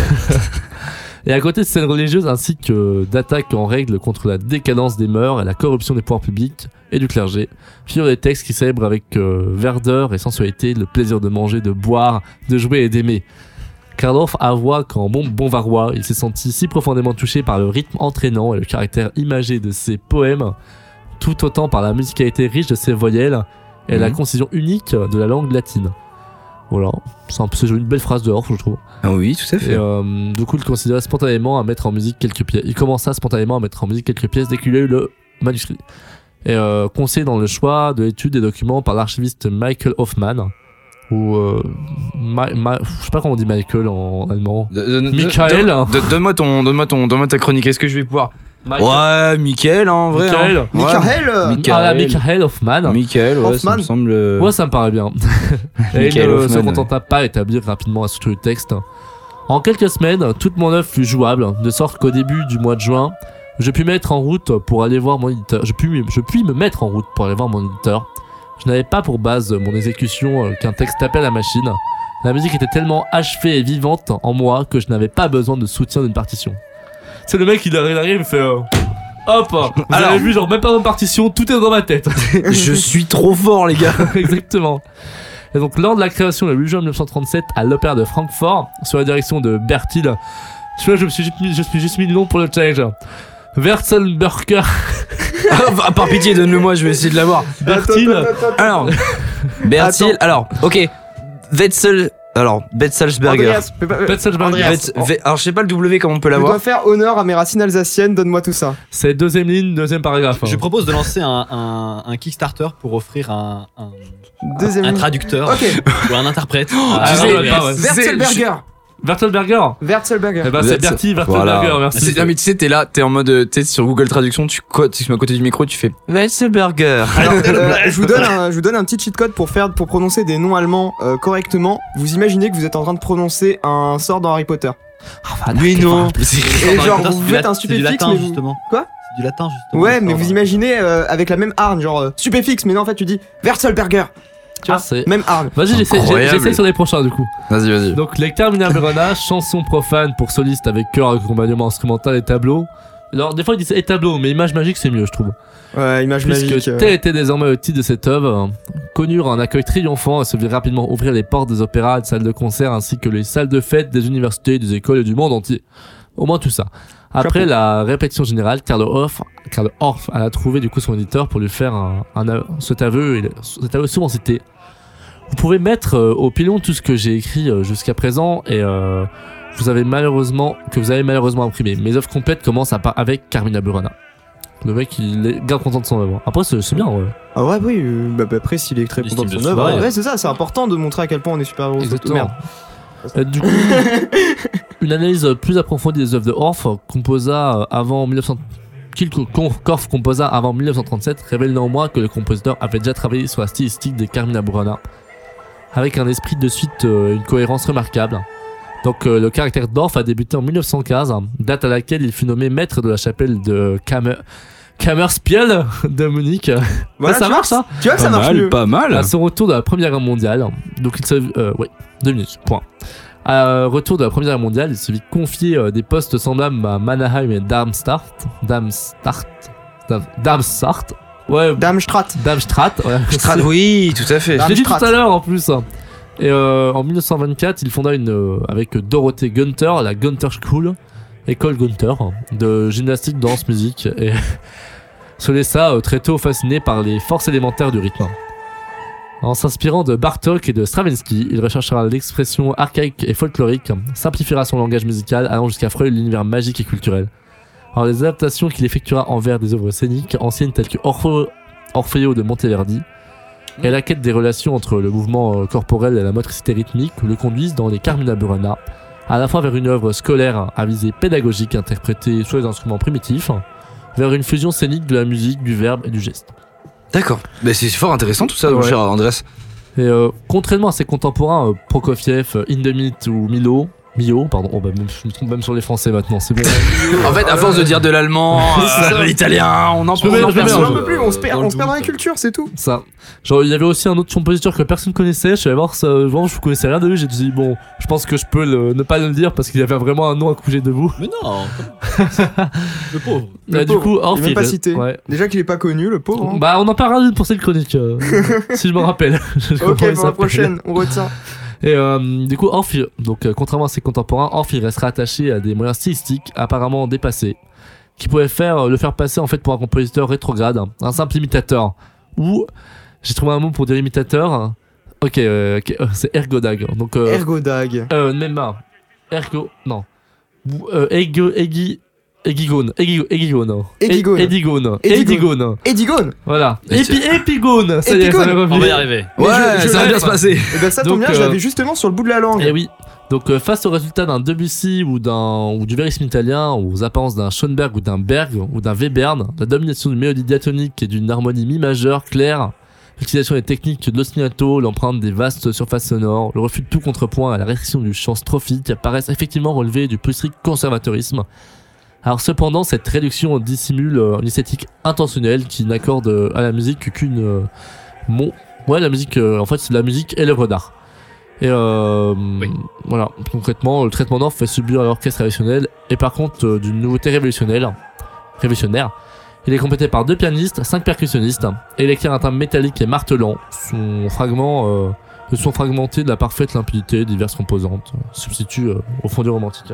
et à côté de scènes religieuses ainsi que d'attaques en règle contre la décadence des mœurs et la corruption des pouvoirs publics et du clergé, figurent des textes qui célèbrent avec euh, verdeur et sensualité le plaisir de manger, de boire, de jouer et d'aimer. Karloff avoua qu'en bon Bavarois, il s'est senti si profondément touché par le rythme entraînant et le caractère imagé de ses poèmes, tout autant par la musicalité riche de ses voyelles et la Mhm. concision unique de la langue latine. Voilà, c'est un peu c'est une belle phrase de Orff, je trouve. Ah oui, tout à Et fait. euh, du coup, il commençait spontanément à mettre en musique quelques pièces. Il commença spontanément à mettre en musique quelques pièces dès qu'il a eu le manuscrit. Et euh, conseillé dans le choix de l'étude des documents par l'archiviste Michael Hoffman, ou euh, Ma- Ma- je sais pas comment on dit Michael en allemand. De- de- de- Michael. de- de- Donne-moi ton, donne-moi ton, donne-moi ta chronique. Est-ce que je vais pouvoir? Ouais, Michael, hein, en vrai. Michael. hein. Ouais. Michael euh, Michael. Ah là, Michael Hoffman. Michael, ouais, ça Hoffman. me semble. euh, Ouais, ça me paraît bien. Et il Michael ne se Hoffman, contenta pas d'établir rapidement la structure du texte. En quelques semaines, toute mon œuvre fut jouable, de sorte qu'au début du mois de juin, je puis mettre en route pour aller voir mon éditeur. Je puis, je puis me mettre en route pour aller voir mon éditeur. Je n'avais pas pour base mon exécution euh, qu'un texte tapé à la machine. La musique était tellement achevée et vivante en moi que je n'avais pas besoin de soutien d'une partition. C'est le mec, il arrive, il arrive, il fait. euh, Hop, vous Alors- avez vu, genre même pas dans partition, tout est dans ma tête. Je suis trop fort, les gars. Exactement. Et donc, lors de la création le huit juin mille neuf cent trente-sept à l'Opéra de Francfort, sous la direction de Bertil, je, je me suis juste mis, je suis juste mis le nom pour le challenge. Wertzelberger. Ah, par pitié, donne-le-moi, je vais essayer de l'avoir. Bertil. Alors, Bertil, alors, ok. Wetzel, alors, Betzelsberger. Andreas, peux pas- Wertzelberger. Andreas. Wetz- Ve- alors, je sais pas le W, comment on peut Je l'avoir. dois faire honneur à mes racines alsaciennes, donne-moi tout ça. C'est deuxième ligne, deuxième paragraphe. Je hein. propose de lancer un, un, un Kickstarter pour offrir un, un, Deuxième un ligne. traducteur Ok, ou un interprète. Ah, à je Andreas. sais pas, ouais. Wertzelberger. Wertzelberger. Wertzelberger. Eh ben, c'est Wetzel- Bertil Wertzelberger, Voilà. merci. C'est- non, mais tu sais, t'es là, t'es en mode, euh, tu sais, sur Google Traduction, tu co- tu es à côté du micro, tu fais Wetzelberger. Alors, euh, je vous donne un, je vous donne un petit cheat code pour faire, pour prononcer des noms allemands euh, correctement. Vous imaginez que vous êtes en train de prononcer un sort dans Harry Potter. Mais non. Et Dans genre, Harry Potter, vous c'est du faites lat- un c'est du stupéfixe, latin, mais vous- justement. Quoi C'est du latin, justement. Ouais, mais Pardon. vous imaginez euh, avec la même harne, genre euh, stupéfixe, mais non, en fait, tu dis Wertzelberger. Tu Ah, vois, c'est. même harne. Vas-y, j'essaie, Incroyable. j'essaie sur les prochains du coup. Vas-y, vas-y. Donc, les Carmina Burana, chanson profane pour soliste avec chœur, accompagnement instrumental et tableau. Alors, des fois, ils disent et tableau, mais image magique, c'est mieux, je trouve. Ouais, image Puisque magique. euh. tel était désormais le titre de cette œuvre, connurent un accueil triomphant et se vit rapidement ouvrir les portes des opéras, des salles de concert, ainsi que les salles de fête des universités, des écoles et du monde entier. Au moins tout ça. Après Chapeau. la répétition générale, Karl Orff, Karl Orff a trouvé du coup son éditeur pour lui faire un, un aveu- cet aveu, et cet aveu souvent cité. Vous pouvez mettre euh, au pilon tout ce que j'ai écrit euh, jusqu'à présent et euh, vous avez malheureusement que vous avez malheureusement imprimé. Mes œuvres complètes commencent à part avec Carmina Burana. Le mec il est garde content de son œuvre. Après c'est c'est bien ouais. Ah ouais, oui, euh, bah, bah, après, s'il est très Il content de estime son de œuvre. soi, Ouais, ouais. c'est ça, c'est important de montrer à quel point on est super heureux. Exactement. Merde. Euh, du coup, une analyse plus approfondie des œuvres de Orff composa euh, avant mille neuf cents qu'il Korff composa avant mille neuf cent trente-sept révèle néanmoins que le compositeur avait déjà travaillé sur la stylistique des Carmina Burana avec un esprit de suite euh, une cohérence remarquable. Donc euh, le caractère d'Orff a débuté en mille neuf cent quinze, date à laquelle il fut nommé maître de la chapelle de Kammer Kammerspiel de Munich. Voilà, ça tu marche vois, ça Tu vois que ça Pas marche mal, mieux. pas mal. à son retour de la Première Guerre mondiale. Donc il se... Euh, ouais, deux minutes, point. À retour de la Première Guerre mondiale, il se vit confier euh, des postes semblables à Mannheim et Darmstadt. Darmstadt. Darm- Darmstadt. Ouais, Darmstadt. Darmstadt. Ouais. Stra- oui, tout à fait. Je l'ai dit tout Darmstadt. à l'heure en plus. Et euh, en mille neuf cent vingt-quatre, il fonda une, euh, avec Dorothée Gunther, la Gunther School, école Gunther, de gymnastique, danse, musique. Et se laissa euh, très tôt fasciner par les forces élémentaires du rythme. En s'inspirant de Bartók et de Stravinsky, il recherchera l'expression archaïque et folklorique, simplifiera son langage musical allant jusqu'à Freud l'univers magique et culturel. Alors les adaptations qu'il effectuera en vers des œuvres scéniques anciennes telles que Orfeo, Orfeo de Monteverdi et la quête des relations entre le mouvement corporel et la motricité rythmique le conduisent dans les Carmina Burana, à la fois vers une œuvre scolaire à visée pédagogique interprétée sur les instruments primitifs, vers une fusion scénique de la musique, du verbe et du geste. D'accord. Mais c'est fort intéressant tout ça, mon Ouais. cher Andrés. Et euh, contrairement à ses contemporains euh, Prokofiev, euh, Hindemith ou Milo, Mio, pardon, oh bah même, je me trompe même sur les français maintenant, c'est bon. En fait, à force de dire de l'allemand, euh, de l'italien, on en Je me on mets- en je me perd mets On un en son- peut plus, on se perd, dans le on se perd dans la doute. culture, c'est tout. Ça. Genre, il y avait aussi un autre compositeur que personne connaissait, je savais voir ça, vraiment, je connaissais rien de lui, j'ai dit, bon, je pense que je peux le- ne pas le dire parce qu'il y avait vraiment un nom à coucher debout. Mais non. Le pauvre. Le Euh, du pauvre, coup, il est Orphée, même pas euh, cité. ouais. Déjà qu'il est pas connu, le pauvre. hein. Bah, on en parlera pour cette chronique, euh, si je me rappelle. Je sais pas Ok, comment il pour la s'appelle. prochaine, on retient. Et euh, du coup, Orphée, donc euh, contrairement à ses contemporains, Orphée restera attaché à des moyens stylistiques apparemment dépassés, qui pouvaient faire euh, le faire passer en fait pour un compositeur rétrograde, un simple imitateur. Ou j'ai trouvé un mot pour dire imitateur. Ok, euh, ok, euh, c'est ergodag. Donc euh, Ergodag. euh, même pas. Ergo, non. Ou, Euh, Ego, Egi, Egigone, Egi- Egigone, Egigone. E- Edigone, Edigone. Edigone. Edigone. Voilà. Et Epi, Epigone. Ça y est, ça Epigone. m'est revenu. On va y arriver. Mais Ouais, je- je ça va l'avais bien se pas. passer. Et ben ça tombe Donc, bien, je euh, l'avais justement sur le bout de la langue. Eh oui. Donc euh, face au résultat d'un Debussy ou d'un ou du verisme italien, ou aux apparences d'un Schoenberg ou d'un Berg ou d'un Webern, la domination d'une mélodie diatonique et d'une harmonie mi majeure claire, l'utilisation des techniques de l'ostinato, l'empreinte des vastes surfaces sonores, le refus de tout contrepoint à la restriction du chant strophique paraissent effectivement relever du plus strict conservatorisme. Alors cependant, cette réduction dissimule euh, une esthétique intentionnelle qui n'accorde euh, à la musique qu'une euh, mon ouais la musique euh, en fait c'est la musique et l'œuvre d'art. Et euh, Oui. voilà, concrètement, le traitement d'or fait subir à l'orchestre traditionnel et par contre euh, d'une nouveauté révolutionnaire. révolutionnaire. Il est complété par deux pianistes, cinq percussionnistes et il éclaire un timbre métallique et martelant. Son fragment, euh, le son fragmenté de la parfaite limpidité, diverses composantes, euh, substitue euh, au fondu romantique.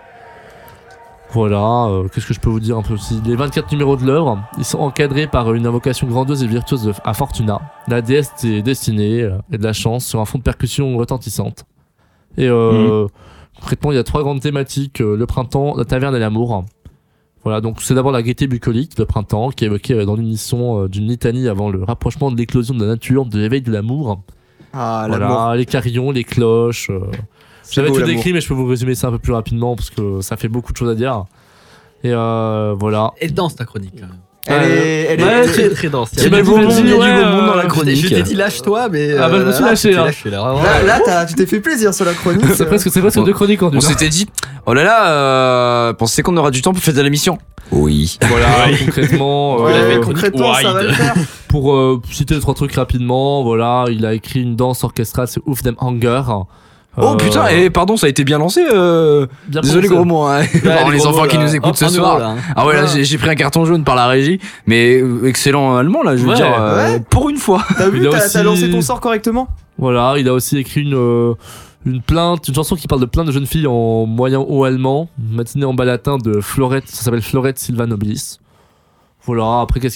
Voilà, euh, qu'est-ce que je peux vous dire un peu aussi. Les vingt-quatre numéros de l'œuvre, ils sont encadrés par une invocation grandiose et virtuose de- à Fortuna, la déesse des destinées euh, et de la chance, sur un fond de percussion retentissante. Et euh, concrètement, il y a trois grandes thématiques, euh, le printemps, la taverne et l'amour. Voilà, donc c'est d'abord la gaieté bucolique, le printemps, qui est évoqué euh, dans l'unisson euh, d'une litanie avant le rapprochement de l'éclosion de la nature, de l'éveil de l'amour. Ah, l'amour. Voilà, les carillons, les cloches. euh, C'est J'avais beau, tout l'amour. décrit, mais je peux vous résumer ça un peu plus rapidement parce que ça fait beaucoup de choses à dire. Et euh, voilà. Et dense ta chronique. quand même. Elle est, elle est, Ouais, elle est- Très très dense. Tu m'as du beau dit, monde, il y a du beau ouais, monde dans la euh, chronique. Je t'ai dit lâche-toi, mais. Ah bah, je me suis là, lâché, tu t'es là. lâché, là, vraiment. Là, là, t'as- tu t'es fait plaisir sur la chronique. C'est presque, c'est presque Bon. deux chroniques en On une. s'était dit, oh là là, euh, pensez qu'on aura du temps pour faire de l'émission. Oui. Voilà, concrètement. Ouais, euh, la Ouais, chronique concrètement, ça va le wide. faire. pour euh, citer trois trucs rapidement, voilà, il a écrit une danse orchestrale, c'est Ouf Dem Hunger. Oh Euh, putain, et pardon, ça a été bien lancé. Euh... bien Désolé prononcé. gros mot, hein. Par les gros enfants mots, qui là. nous écoutent Hop, ce un soir. euro, là, hein. Ah ouais, là Voilà. j'ai j'ai pris un carton jaune par la régie, mais euh, excellent allemand là, je veux Ouais. dire, euh, Ouais. pour une fois. T'as vu, Il a t'as aussi- t'as lancé ton sort correctement. Voilà, il a aussi écrit une, euh, une plainte, une chanson qui parle de plainte de jeunes filles en moyen haut allemand, matinée en bas latin de Florette, ça s'appelle Florette Silva Nobilis. Voilà, après qu'est-ce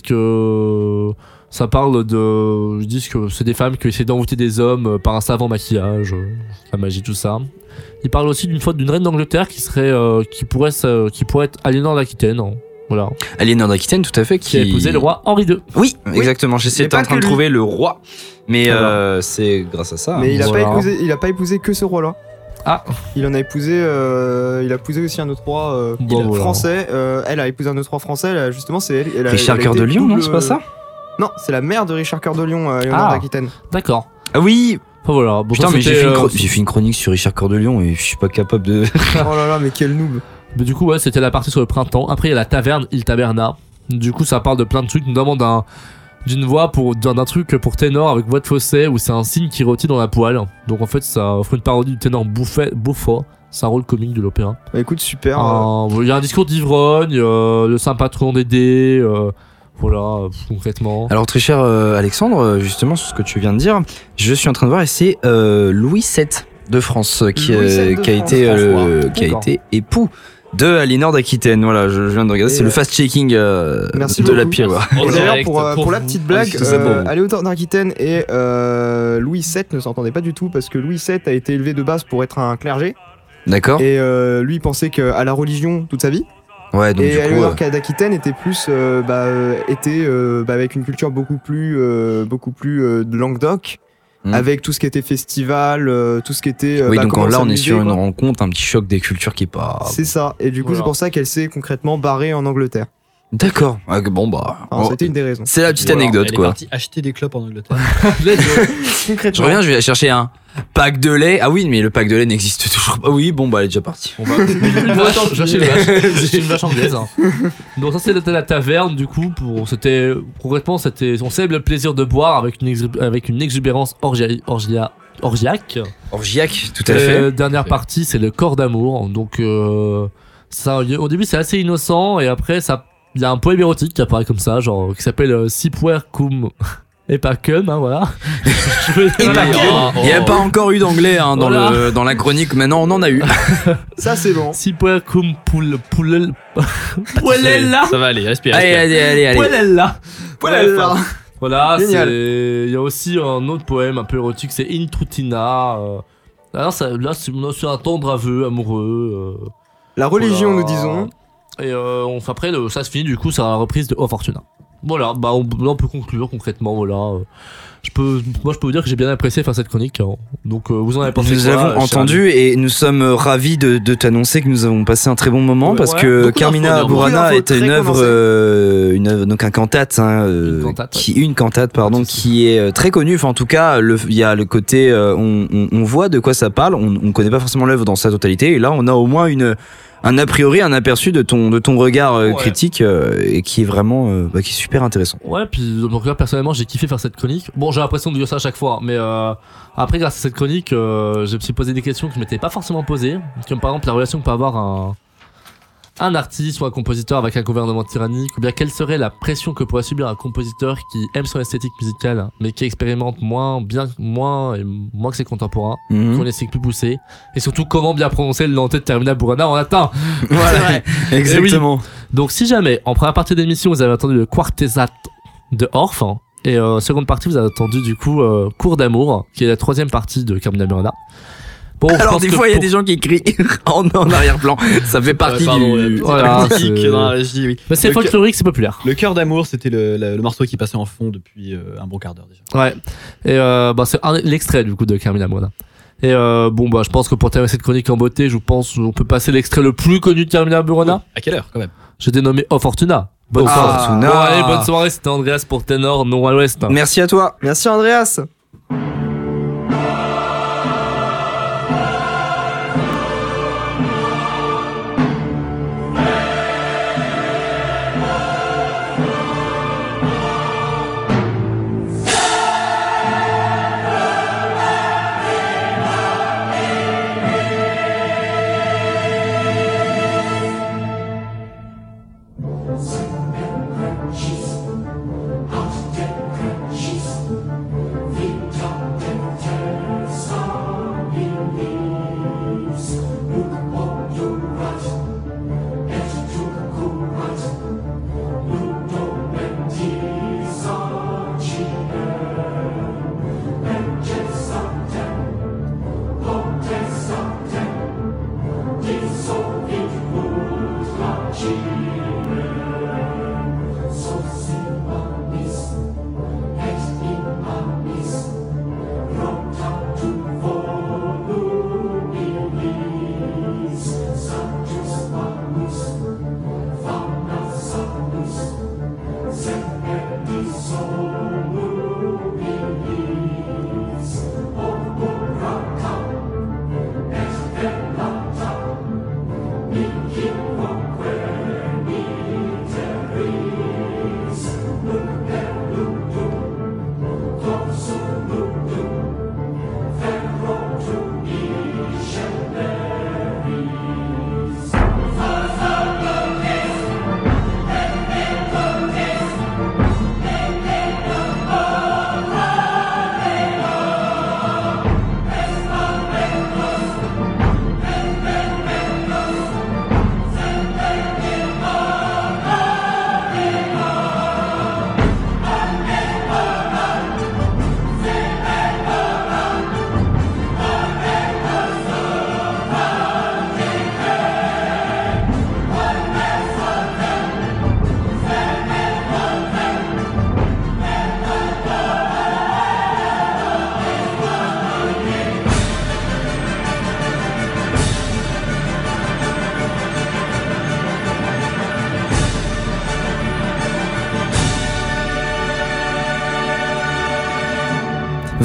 que ça parle de, ils disent que c'est des femmes qui essaient d'envoûter des hommes euh, par un savant maquillage, euh, la magie, tout ça. Il parle aussi d'une faute d'une reine d'Angleterre qui serait, euh, qui pourrait, se- qui pourrait être Aliénor d'Aquitaine. hein. Voilà, Aliénor d'Aquitaine, tout à fait, qui a épousé le roi Henri deux. Oui, exactement. J'essayais Mais de en pas train que de lui. trouver le roi, mais Voilà. euh, c'est grâce à ça. Mais il a Voilà. pas épousé, il a pas épousé que ce roi-là. Ah. Il en a épousé, euh, il a épousé aussi un autre roi euh, Bon, il- voilà. français. euh, elle a épousé un autre roi français. Elle a- justement, c'est elle. elle a- Richard elle a Cœur été de Lion, non, double- c'est pas ça? Non, c'est la mère de Richard Cœur de Lion, euh, Léonard Ah. d'Aquitaine. D'accord. Ah oui. Enfin, voilà. Bon, Putain, ça, mais j'ai c'était, fait, une euh, chro- j'ai fait une chronique sur Richard Cœur de Lion et je suis pas capable de. Oh là là, mais quel noob. Mais du coup, ouais, c'était la partie sur le printemps. Après, il y a la taverne, Il Taberna. Du coup, ça parle de plein de trucs, notamment d'un d'une voix pour d'un d'un truc pour ténor avec voix de fausset où c'est un signe qui rôtit dans la poêle. Donc en fait, ça offre une parodie du ténor bouffet, Beaufort. C'est un rôle comique de l'opéra. Bah écoute, super. euh, Euh, Il y a un discours d'ivrogne, euh, le saint patron des dés. euh, voilà, euh, concrètement. Alors très cher euh, Alexandre, euh, justement sur ce que tu viens de dire, je suis en train de voir et c'est euh, Louis sept de France euh, qui, Louis euh, sept de qui a France, été euh, François. qui a D'accord. été époux de Aliénor d'Aquitaine. Voilà, je, je viens de regarder. Et C'est euh, le fast-checking euh, merci de la beaucoup. Piaware. Et d'ailleurs, Direct pour, euh, pour pour la vous. petite blague, Ah, c'est ça pour euh, vous. Aléotor d'Aquitaine et euh, Louis sept ne s'entendaient pas du tout parce que Louis sept a été élevé de base pour être un clergé D'accord. et euh, lui pensait qu'à la religion toute sa vie. Ouais, donc Et du coup. Aléonore euh, d'Aquitaine était plus, euh, bah, euh, était euh, bah, avec une culture beaucoup plus, euh, beaucoup plus euh, de Languedoc, Mm. avec tout ce qui était festival, euh, tout ce qui était. euh, Oui, bah, donc comment là, on est s'amuser, sur une quoi. rencontre, un petit choc des cultures qui est pas. C'est ça. Et du coup, Voilà. c'est pour ça qu'elle s'est concrètement barrée en Angleterre. D'accord. Ah, bon, bah. Alors, bon, c'était une des raisons. C'est la petite Voilà, anecdote, elle est quoi. partie acheter des clopes en Angleterre. Je reviens, je vais chercher un pack de lait. Ah oui, mais le pack de lait n'existe toujours pas. Oui, bon, bah, elle est déjà partie. On va. Une vache, j'ai acheté une vache. J'ai acheté une vache anglaise. hein. Donc ça c'était la taverne du coup pour c'était concrètement c'était on célèbre le plaisir de boire avec une exu- avec une exubérance orgia, orgia, orgiaque. Orgiac, tout à Et, fait. euh, dernière Fait. partie c'est le corps d'amour. Donc euh, ça au début c'est assez innocent et après ça il y a un poème érotique qui apparaît comme ça genre qui s'appelle euh, Sipuer cum et pas cum hein, voilà. Je veux dire, Et voilà. pas que. oh, Il n'y a oh. pas encore eu d'anglais hein, dans, Voilà. le, dans la chronique. Maintenant, on en a eu. Ça, c'est bon. Sipuer cum poul poulel poulella Ça va aller, respire. Allez, respire. allez, allez, allez. poulella. Voilà. Voilà, Génial. c'est. Il y a aussi un autre poème un peu érotique, c'est Intrutina. Euh... Alors ça, là, c'est on est sur un tendre aveu amoureux. euh, La religion, voilà. nous disons. Et euh, on fait après, le, ça se finit du coup, c'est la reprise de O Fortuna. Voilà, bah on, là on peut conclure concrètement, voilà. euh, Je peux, moi je peux vous dire que j'ai bien apprécié faire cette chronique. hein. Donc euh, vous en avez pensé Nous quoi, avons cher entendu et nous sommes ravis de, de t'annoncer que nous avons passé un très bon moment Ouais, parce ouais. que Beaucoup Carmina d'infos, Burana beaucoup est une d'infos, très œuvre, condensées. euh, une œuvre, donc un cantate, hein, euh, Une cantate, qui une cantate pardon, C'est ça. qui est euh, très connue. Enfin en tout cas, le- il y a le côté, euh, on, on, on voit de quoi ça parle. On, on connaît pas forcément l'œuvre dans sa totalité et là on a au moins une un a priori, un aperçu de ton de ton regard euh, Ouais. critique euh, et qui est vraiment euh, bah, qui est super intéressant. Ouais, puis donc là personnellement j'ai kiffé faire cette chronique. Bon, j'ai l'impression de dire ça à chaque fois, mais euh, après grâce à cette chronique, euh, je me suis posé des questions que je m'étais pas forcément posées, comme par exemple la relation que peut avoir un un artiste ou un compositeur avec un gouvernement tyrannique, ou bien quelle serait la pression que pourrait subir un compositeur qui aime son esthétique musicale, mais qui expérimente moins bien moins et moins que ses contemporains, Mhm. qu'on essaie plus poussé, et surtout comment bien prononcer le lenté de Termina Burana en latin. Voilà, exactement. Donc si jamais, en première partie d'émission, vous avez entendu le Quartezat de Orff, hein, et euh, seconde partie, vous avez entendu du coup euh, Cours d'amour, qui est la troisième partie de Carmina Burana. Bon, je Alors pense des que fois il y a pour- des gens qui crient en, en arrière-plan. Ça fait partie Ouais, pardon, du. ouais, Voilà, petite critique c'est- dans la régie, oui. Mais c'est Le folklorique, c'est populaire. Le cœur d'amour, c'était le, le, le morceau qui passait en fond depuis euh, un bon quart d'heure déjà. Ouais. Et euh, bah, c'est un- l'extrait du coup de Carmina Burana. Et euh, bon, bah, je pense que pour terminer cette chronique en beauté, je pense qu'on peut passer l'extrait le plus connu de Carmina Burana. À quelle heure quand même? J'ai dénommé O Fortuna. Bonne Oh soirée. Fortuna. Bon, allez, bonne soirée, c'était Andreas pour Ténor, non à l'ouest. Merci à toi. Merci, Andreas.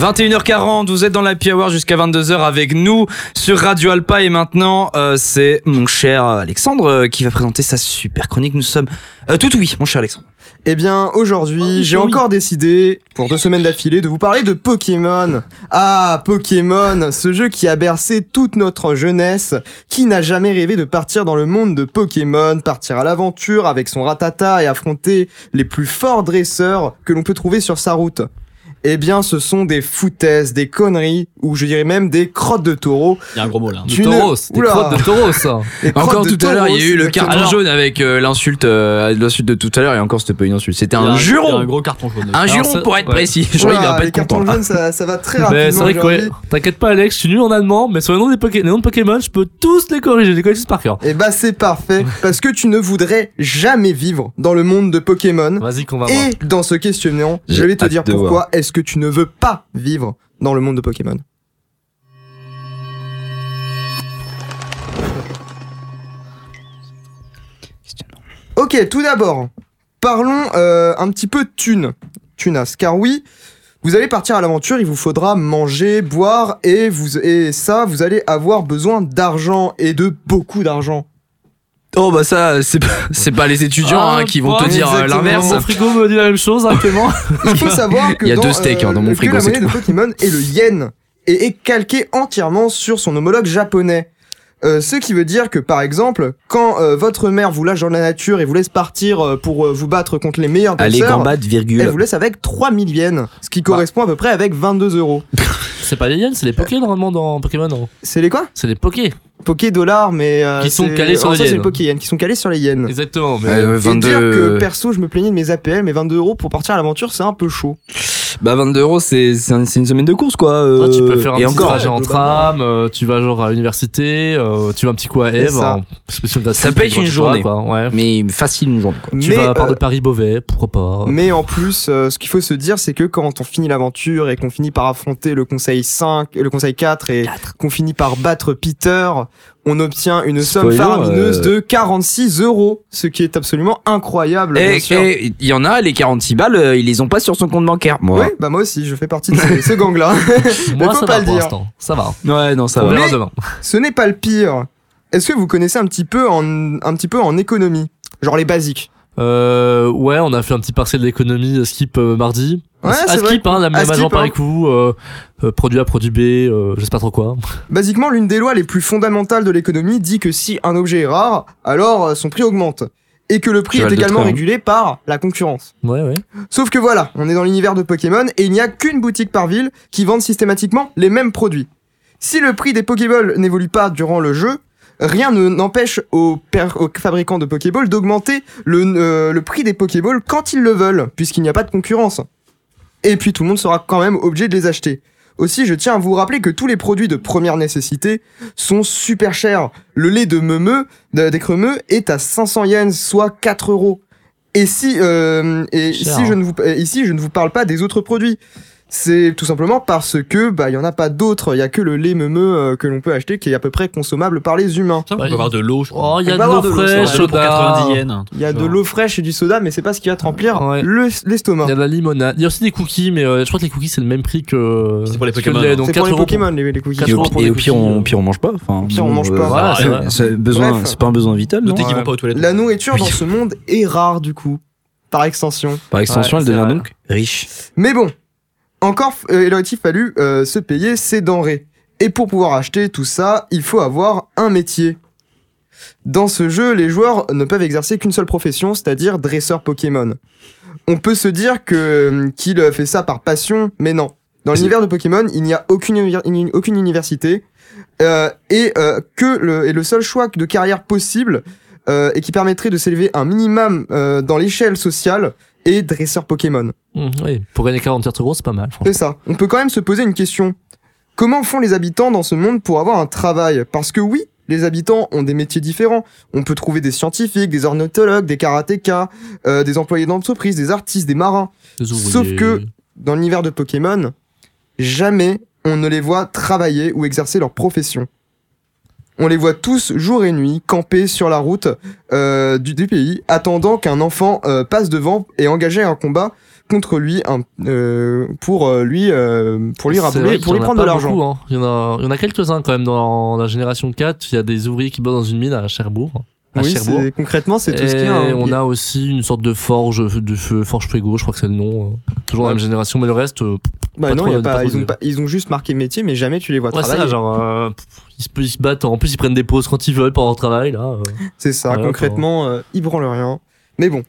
vingt et une heures quarante, vous êtes dans l'Happy Hour jusqu'à vingt-deux heures avec nous sur Radio Alpa et maintenant euh, c'est mon cher Alexandre euh, qui va présenter sa super chronique. Nous sommes euh, tout oui, mon cher Alexandre. Eh bien, aujourd'hui, Oh, j'ai oui. encore décidé, pour deux semaines d'affilée, de vous parler de Pokémon. Ah, Pokémon, ce jeu qui a bercé toute notre jeunesse. Qui n'a jamais rêvé de partir dans le monde de Pokémon, partir à l'aventure avec son Rattata et affronter les plus forts dresseurs que l'on peut trouver sur sa route? Eh bien, ce sont des foutaises, des conneries, ou je dirais même des crottes de taureau. Il y a un gros mot là. De Tu ne- taureau, des Oula. crottes de taureau, ça. Des crottes Encore de tout à l'heure, il y a taureau, eu le c'est carton exactement- jaune avec euh, l'insulte, euh, l'insulte de tout à l'heure et encore c'était pas une insulte, c'était Il y a un Il y a juron. un gros carton jaune. Un Alors, juron ça- pour être ouais. précis. Je crois qu'il va Voilà, pas les être content. cartons là. jaunes, ça, ça va très Mais rapidement c'est vrai que aujourd'hui. ouais, t'inquiète pas Alex, je suis nul en allemand, mais sur les noms des, Poké- les noms de Pokémon, je peux tous les corriger, je les connais tous par cœur. Eh bah c'est parfait, parce que tu ne voudrais jamais vivre dans le monde de Pokémon. Vas-y qu'on va voir. Et dans ce questionnement, je J'ai vais te hâte dire de pourquoi est-ce que tu ne veux pas vivre dans le monde de Pokémon. Ok, tout d'abord, parlons euh, un petit peu de thunes. Tunas, car oui, vous allez partir à l'aventure, il vous faudra manger, boire, et, vous, et ça, vous allez avoir besoin d'argent, et de beaucoup d'argent. Oh bah ça c'est pas, c'est pas les étudiants Ah, hein, qui vont te ouais, dire euh, exactement. l'inverse. Mon frigo me dit la même chose, hein, Clément. Il faut savoir que Il y a dans, deux steaks, hein, dans mon que frigo, la c'est monnaie de Pokémon est le yen et est calquée entièrement sur son homologue japonais. Euh, ce qui veut dire que par exemple, quand euh, votre mère vous lâche dans la nature et vous laisse partir euh, pour euh, vous battre contre les meilleurs Allez danseurs, Gambad elle virgule. vous laisse avec trois mille yens, ce qui correspond à peu près avec vingt-deux euros. C'est pas les yens, c'est les Poké normalement dans Pokémon. Non. C'est les quoi? C'est les Poké. Poké dollars, mais euh, Qui sont c'est- calés sur oh, les ça, c'est yens. les Poké yens, qui sont calés sur les yens. Exactement. Mais... Euh, Et dire que vingt-deux perso, je me plaignais de mes A P L, mais vingt-deux euros pour partir à l'aventure, c'est un peu chaud. Bah vingt-deux euros c'est c'est un- c'est une semaine de course quoi. euh, Ah, tu peux faire un et petit encore. trajet en ouais, tram, euh, tu vas genre à l'université, euh, tu vas un petit coup à Eve, ça. en spécial gratuit, Ça peut être tu vois, une tu vois, journée. quoi, ouais. Mais facile une journée quoi. Tu mais, vas à part euh, de Paris-Beauvais, pourquoi pas. Mais en plus, euh, ce qu'il faut se dire, c'est que quand on finit l'aventure et qu'on finit par affronter le conseil cinq, le conseil quatre et qu'on finit par battre Peter, on obtient une somme Spoiler, faramineuse euh, de quarante-six euros, ce qui est absolument incroyable, bien Et sûr. et il y en a les quarante-six balles, euh, ils les ont pas sur son compte bancaire. Moi. Ouais, bah moi aussi, je fais partie de ce, ce gang-là. mais Moi, faut ça pas va le pour dire. l'instant. Ça va. Ouais, non ça On va. verra Mais- demain. Ce n'est pas le pire. Est-ce que vous connaissez un petit peu en, un petit peu en économie? Genre les basiques. Euh, ouais, on a fait un petit partiel d'économie euh, skip euh, mardi. Ouais, à c'est vrai. skip, hein, la À même skip, agent par hein. les coups, euh, euh, produit A, produit B, euh, je sais pas trop quoi. Basiquement, l'une des lois les plus fondamentales de l'économie dit que si un objet est rare, alors euh, son prix augmente. Et que le prix est Cheval de également Troie, hein. régulé par la concurrence. Ouais, ouais. Sauf que voilà, on est dans l'univers de Pokémon et il n'y a qu'une boutique par ville qui vende systématiquement les mêmes produits. Si le prix des Pokéballs n'évolue pas durant le jeu, rien ne n'empêche aux, per- aux fabricants de Pokéballs d'augmenter le, euh, le prix des Pokéballs quand ils le veulent, puisqu'il n'y a pas de concurrence. Et puis tout le monde sera quand même obligé de les acheter. Aussi, je tiens à vous rappeler que tous les produits de première nécessité sont super chers. Le lait de meumeux, de- d'écremeux, est à cinq cents yens, soit quatre euros. Et si, euh, et Cher, si hein. je ne vous, et ici, je ne vous parle pas des autres produits. C'est tout simplement parce que, bah, il y en a pas d'autres. Il y a que le lait meumeux euh, que l'on peut acheter qui est à peu près consommable par les humains. Ça, on Ouais. peut avoir de l'eau, je crois. Oh, il y a On de va l'eau avoir de l'eau, fraîche, c'est De l'eau pour soda. quatre-vingt-dix yens. un truc Il y a de genre. l'eau fraîche et du soda, mais c'est pas ce qui va te remplir Ouais. le- l'estomac. Il y a de la limonade. Il y a aussi des cookies, mais euh, je crois que les cookies c'est le même prix que. C'est pour les que le Pokémon, lait, hein. donc C'est quatre pour les euros Pokémon, les, les cookies. quatre Et au, euros pour et les au pire, cookies, on, euh. au pire, on mange pas. Enfin, Au pire, on bon, mange euh, pas. Voilà, c'est vrai. c'est besoin, Bref. c'est pas un besoin vital, non Notez qu'ils Ouais. vont pas aux toilettes. La nourriture dans Oui. ce monde est rare du coup, par extension. Par extension, Ouais, elle c'est devient vrai. donc riche. Mais bon, encore, euh, il aurait-il fallu euh, se payer ses denrées. Et pour pouvoir acheter tout ça, il faut avoir un métier. Dans ce jeu, les joueurs ne peuvent exercer qu'une seule profession, c'est-à-dire dresseur Pokémon. On peut se dire que euh, qu'il fait ça par passion, mais non. Dans C'est- l'univers de Pokémon, il n'y a aucune, univers- aucune université euh, et euh, que le, et le seul choix de carrière possible euh, et qui permettrait de s'élever un minimum euh, dans l'échelle sociale est dresseur Pokémon. Mmh, oui, pour gagner quarante-quatre euros, c'est pas mal. franchement. C'est ça. On peut quand même se poser une question. Comment font les habitants dans ce monde pour avoir un travail? Parce que oui, les habitants ont des métiers différents. On peut trouver des scientifiques, des ornithologues, des karatékas, euh, des employés d'entreprise, des artistes, des marins. Des ouvriers. Sauf que dans l'univers de Pokémon, jamais on ne les voit travailler ou exercer leur profession. On les voit tous jour et nuit camper sur la route euh, du, du pays, attendant qu'un enfant euh, passe devant et engager un combat contre lui un, euh, pour euh, lui euh, pour lui C'est rabouler, vrai pour qu'il lui y en a prendre de pas l'argent. beaucoup, hein. Il y en a, il y en a quelques-uns quand même dans la génération quatre. Il y a des ouvriers qui bossent dans une mine à Cherbourg. À Oui, Cherbourg. c'est, concrètement, c'est tout ce qu'il y a. Et hein. on a aussi une sorte de forge de feu, forge Fuego, je crois que c'est le nom. euh, Toujours Ouais. la même génération, mais le reste. euh, Bah pas non, trop- y a pas pas, trop ils, ont de- pas, ils ont juste marqué métier, mais jamais tu les vois Ouais, travailler. ça, genre, euh, pff, ils, se, ils se battent. En plus, ils prennent des pauses quand ils veulent pendant leur travail, là. euh. C'est ça, Ouais, concrètement, euh, ils branlent rien. Mais bon.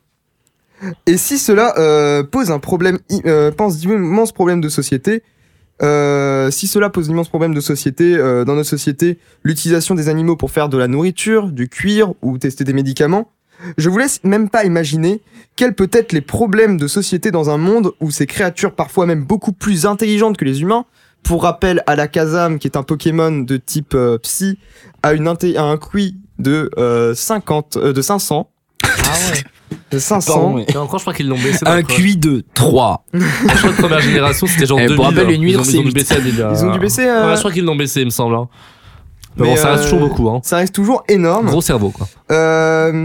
Et si cela euh, pose un problème, i- euh, pense d'immenses problèmes de société, euh, si cela pose d'immenses problèmes de société euh, dans notre société, l'utilisation des animaux pour faire de la nourriture, du cuir ou tester des médicaments, je vous laisse même pas imaginer quels peuvent être les problèmes de société dans un monde où ces créatures parfois même beaucoup plus intelligentes que les humains. Pour rappel, Alakazam, qui est un Pokémon de type euh, Psy, a, une inté- a un Q I de euh, cinquante, euh, de cinq cents. Ah ouais. De cinq cents. Pardon, mais- Et encore, je crois qu'ils l'ont baissé. dans Un le pre- Q I de trois. Je crois que première génération, c'était genre Eh, deux pour mille. rappel, une nuit, ils ont, c'est ils ont dû huit. baisser à des- Ils ont dû baisser. euh, Ouais, je crois qu'ils l'ont baissé, il me semble. Hein. Mais, Mais, bon, ça reste euh, toujours beaucoup. Hein. Ça reste toujours énorme. Gros cerveau, quoi. Euh,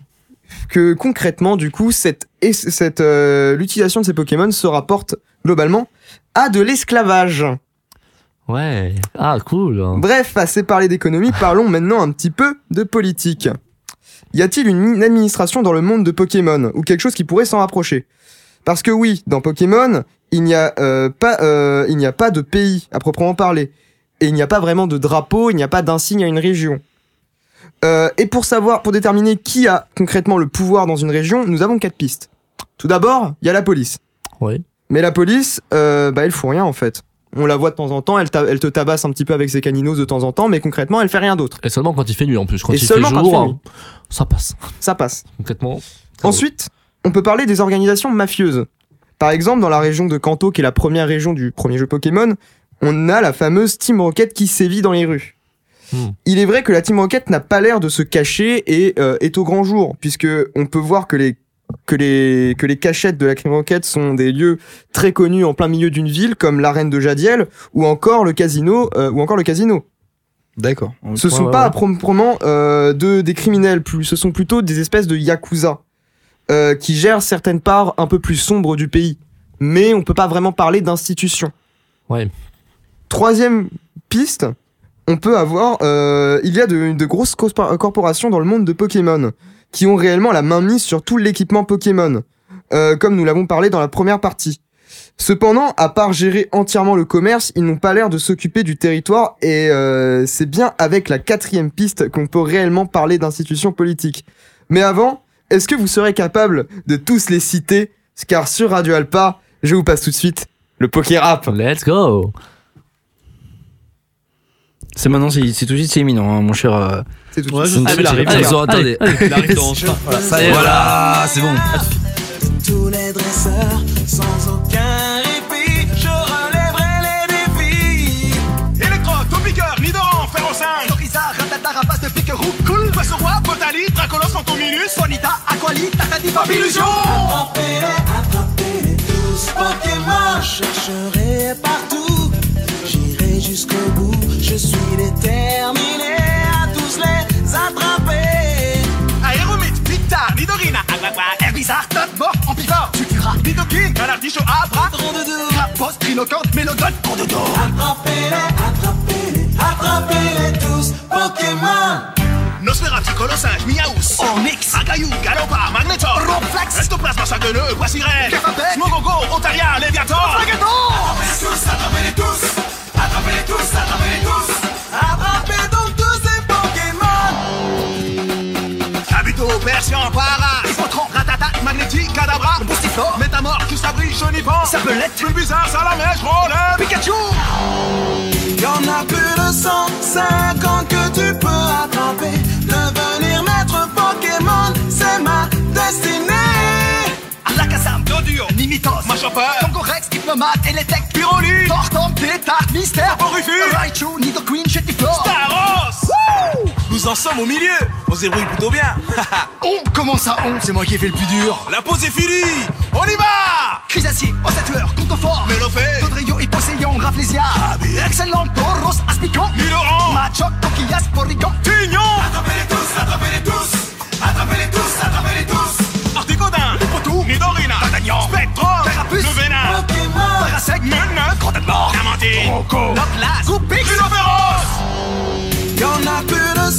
que concrètement, du coup, cette, et- cette euh, l'utilisation de ces Pokémon se rapporte globalement à de l'esclavage. Ouais. Ah, cool. Bref, assez parlé d'économie, parlons maintenant un petit peu de politique. Y a-t-il une administration dans le monde de Pokémon ou quelque chose qui pourrait s'en rapprocher? Parce que oui, dans Pokémon, il n'y a euh, pas, euh, il n'y a pas de pays à proprement parler, et il n'y a pas vraiment de drapeau, il n'y a pas d'insigne à une région. Euh, et pour savoir, pour déterminer qui a concrètement le pouvoir dans une région, nous avons quatre pistes. Tout d'abord, il y a la police. Ouais. Mais la police, euh, bah elle fout rien en fait. On la voit de temps en temps, elle, ta- elle te tabasse un petit peu avec ses caninos de temps en temps, mais concrètement, elle fait rien d'autre. Et seulement quand il fait nuit en plus. Quand Et il fait seulement quand il fait jour, nuit. ça passe. Ça passe. Concrètement. très Ensuite, on peut parler des organisations mafieuses. Par exemple, dans la région de Kanto, qui est la première région du premier jeu Pokémon, on a la fameuse Team Rocket qui sévit dans les rues. Hmm. Il est vrai que la Team Rocket n'a pas l'air de se cacher et euh, est au grand jour, puisque on peut voir que les que les que les cachettes de la Team Rocket sont des lieux très connus en plein milieu d'une ville, comme l'arène de Jadiel ou encore le casino euh, ou encore le casino. D'accord. Ce Ouais, sont ouais, pas ouais. proprement euh, de des criminels, plus ce sont plutôt des espèces de yakuza euh, qui gèrent certaines parts un peu plus sombres du pays. Mais on peut pas vraiment parler d'institution. Ouais. Troisième piste, on peut avoir, euh, il y a de, de grosses corpor- corporations dans le monde de Pokémon qui ont réellement la main mise sur tout l'équipement Pokémon, euh, comme nous l'avons parlé dans la première partie. Cependant, à part gérer entièrement le commerce, ils n'ont pas l'air de s'occuper du territoire et euh, c'est bien avec la quatrième piste qu'on peut réellement parler d'institutions politiques. Mais avant, est-ce que vous serez capable de tous les citer? Car sur Radio Alpa, je vous passe tout de suite le Pokérap. Let's go. C'est maintenant, c'est c'est tout de suite, c'est imminent, hein, mon cher. euh, C'est tout de Ouais, suite. je sais, Ah, mais il arrive. j'arrive. Allez, Allez, attendez. allez. Il arrive dans Voilà, ça y est. Voilà, c'est bon. Tous les dresseurs, sans aucun répit, je relèverai les défis. Electro, Topiqueur, Nidoran, Ferro cinq, Torisa, Ratata, Rapace de pique roux, cool. Poisson Roi, Potali, Dracolos, Fantominus, Bonita, Aquali, Tatati, Babillusion. Attrapez-les, attrapez-les tous. Pokémon, je chercherai partout. J'irai jusqu'au bout, je suis déterminé à tous les attraper. Aéromite, Pictar, Nidorina, Aquaqua, Herbizarre, Tot, Mort, Amphiphore, Tutura, Nidoking, Canardicho, Abra, Tron de deux. Post, Trinocante, Mélodon, Condodo. Attrapez-les, attrapez-les, attrapez-les tous. Pokémon. Nosferatu, Colossinge, Miaus, Onyx, Agayou, Galopar, Magnetor, Ronflax, Ectoplasma, Sagueneux, Poissirène, Cafapec, Smogogo, Otaria, Léviator, Attrapez-les tous, attrapez-les tous. Attrapez-les tous, attrapez-les tous. Attrapez donc tous ces Pokémon. Kabuto, Persian, Para, Hippotron, Ratata, Magnétique, Kadabra, Boustiflore, Métamorph, Custabri, Chenipan, Serpelette, Bulbizarre, Salamèche, Rolem, Pikachu. Y'en a plus de cent cinquante que tu peux attraper. Devenir maître Pokémon, c'est ma destinée. Alakazam, Doduo, Nimitos, Machoppeur, Tongorex, Hypnomate, Eletec, Pyroli, Tortom, Tétard, Mystère, Porufus, Raichu, Nidoqueen, Chetiflore. Staros. Nous en sommes au milieu. On se débrouille plutôt bien. On, comment ça on? C'est moi qui ai fait le plus dur. La pause est finie. On y va. Chrysacier, Ossateur, Contophore, Mélofée, Dodrio, Hyposéion, Rafflesia, Excellent, Tauros, Aspicon, Nidoran, Machoc, Tokias, Porygon. Tignon, Attrapez-les tous, attrapez-les tous. Attrapez-les tous, attrapez-les tous. Articodin, Hippotou, Nidorina, D'Artagnan, Spectrum, Terrapé,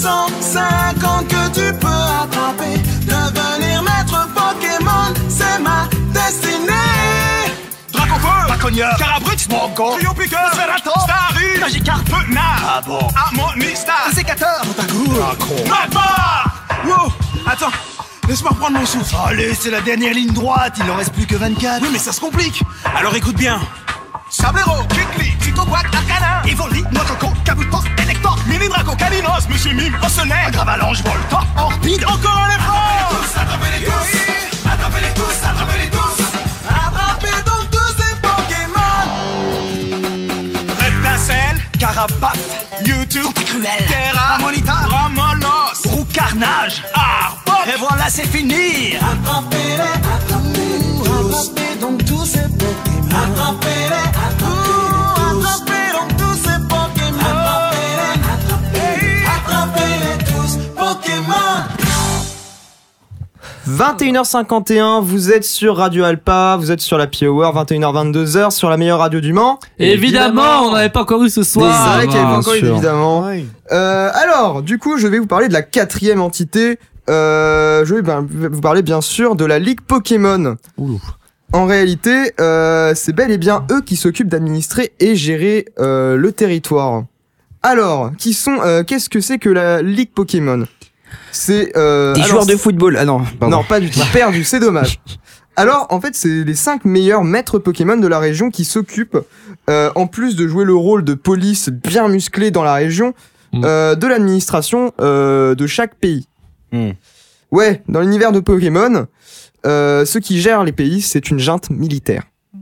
cent cinquante que tu peux attraper. Devenir maître Pokémon, c'est ma destinée. Dracofeu, Draconia, Carabrix, Smogon, Trio Piqueur, Sferator, Starry, Magikarp, Nair, ah bon, Harmonista, Sécateur, Montagour, Mappa. Wow, attends, laisse-moi reprendre mon souffle. Allez, c'est la dernière ligne droite, il n'en reste plus que vingt-quatre. Oui, mais ça se complique. Alors écoute bien. Sablero, Kikli, Titoquac, Arcana, Evoli, Notoco, Kabuto, Elector, Mini Draco, Kalinos, Monsieur Mime, Osselet, Gravalanche, Voltor, Orpide, encore un effort. Attrapez-les tous, attrapez-les tous, attrapez-les tous. Attrapez donc tous ces Pokémon. Reptincelle, Carapace, YouTube, Cruel, Terra, Ramonita, Ramonos, Roux Carnage, Arbok. et voilà, c'est fini. Attrapez-les, attrapez-les tous. Attrapez donc tous ces Pokémon. Attrapez-les, attrapez-les tous. Attrapez donc tous ces Pokémon. Attrapez-les, attrapez-les, attrapez-les tous, Pokémon. vingt et une heures cinquante et un, vous êtes sur Radio Alpa, vous êtes sur la P-Hour, vingt et une heures vingt-deux heures sur la meilleure radio du Mans. Évidemment, on n'avait pas encore eu ce C'est soir. vrai qu'il n'y avait pas encore eu, sûr. évidemment. Euh, alors, du coup, je vais vous parler de la quatrième entité. Euh, je vais ben, vous parler bien sûr de la Ligue Pokémon. Ouh. En réalité, euh, c'est bel et bien eux qui s'occupent d'administrer et gérer euh, le territoire. Alors, qui sont, euh, qu'est-ce que c'est que la Ligue Pokémon ? C'est euh, Des alors, joueurs de football. Ah non, pardon. non, pas du tout. Perdu, c'est dommage. Alors, en fait, c'est les cinq meilleurs maîtres Pokémon de la région qui s'occupent, euh, en plus de jouer le rôle de police bien musclé dans la région, Mm. euh, de l'administration euh, de chaque pays. Mm. Ouais, dans l'univers de Pokémon, euh, ceux qui gèrent les pays, c'est une junte militaire.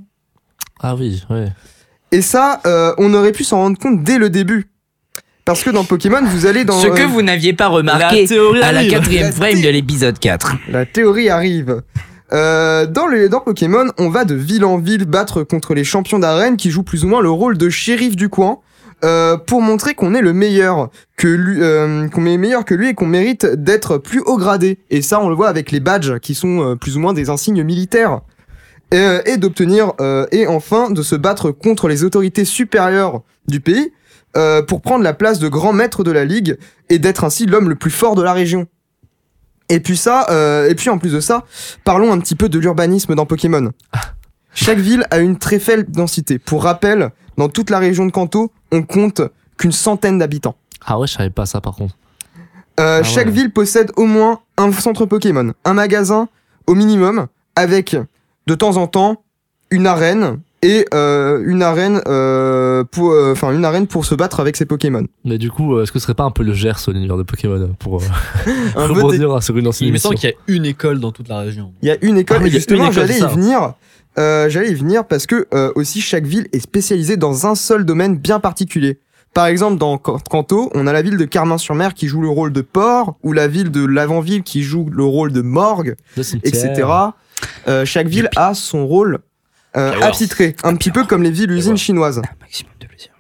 Ah oui, ouais. Et ça, euh, on aurait pu s'en rendre compte dès le début. Parce que dans Pokémon, vous allez dans... Ce que euh, vous n'aviez pas remarqué La théorie à la arrive. quatrième La frame thé- de l'épisode quatre. La théorie arrive. Euh, dans, le, dans Pokémon, on va de ville en ville battre contre les champions d'arène qui jouent plus ou moins le rôle de shérif du coin euh, pour montrer qu'on est le meilleur que lui, euh, qu'on est meilleur que lui et qu'on mérite d'être plus haut gradé. Et ça, on le voit avec les badges qui sont euh, plus ou moins des insignes militaires. Et, euh, et d'obtenir euh, et enfin de se battre contre les autorités supérieures du pays euh, pour prendre la place de grand maître de la ligue et d'être ainsi l'homme le plus fort de la région. Et puis ça, euh, et puis en plus de ça, parlons un petit peu de l'urbanisme dans Pokémon. Chaque ville a une très faible densité. Pour rappel, dans toute la région de Kanto, on compte qu'une centaine d'habitants. Ah ouais, je savais pas ça par contre. Euh, Ah chaque ouais. ville possède au moins un centre Pokémon, un magasin au minimum, avec de temps en temps une arène et euh, une arène euh, pour, enfin une arène pour se battre avec ses Pokémon. Mais du coup, euh, est-ce que ce serait pas un peu le Gers au l'univers de Pokémon pour euh, Un peu rebondir sur une ancienne Il me émission. semble qu'il y a une école dans toute la région. Il y a une école, Ah oui, et il y a justement, une école, j'allais c'est y ça. venir. Euh, j'allais y venir parce que euh, aussi chaque ville est spécialisée dans un seul domaine bien particulier. Par exemple, dans Can- Kanto, on a la ville de Carmin-sur-Mer qui joue le rôle de port, ou la ville de l'avant-ville qui joue le rôle de morgue, Le cimetière. et cetera. Euh, chaque ville a son rôle euh, Flowers. attitré, un petit peu comme les villes-usines Flowers. chinoises. Maximum de plaisir.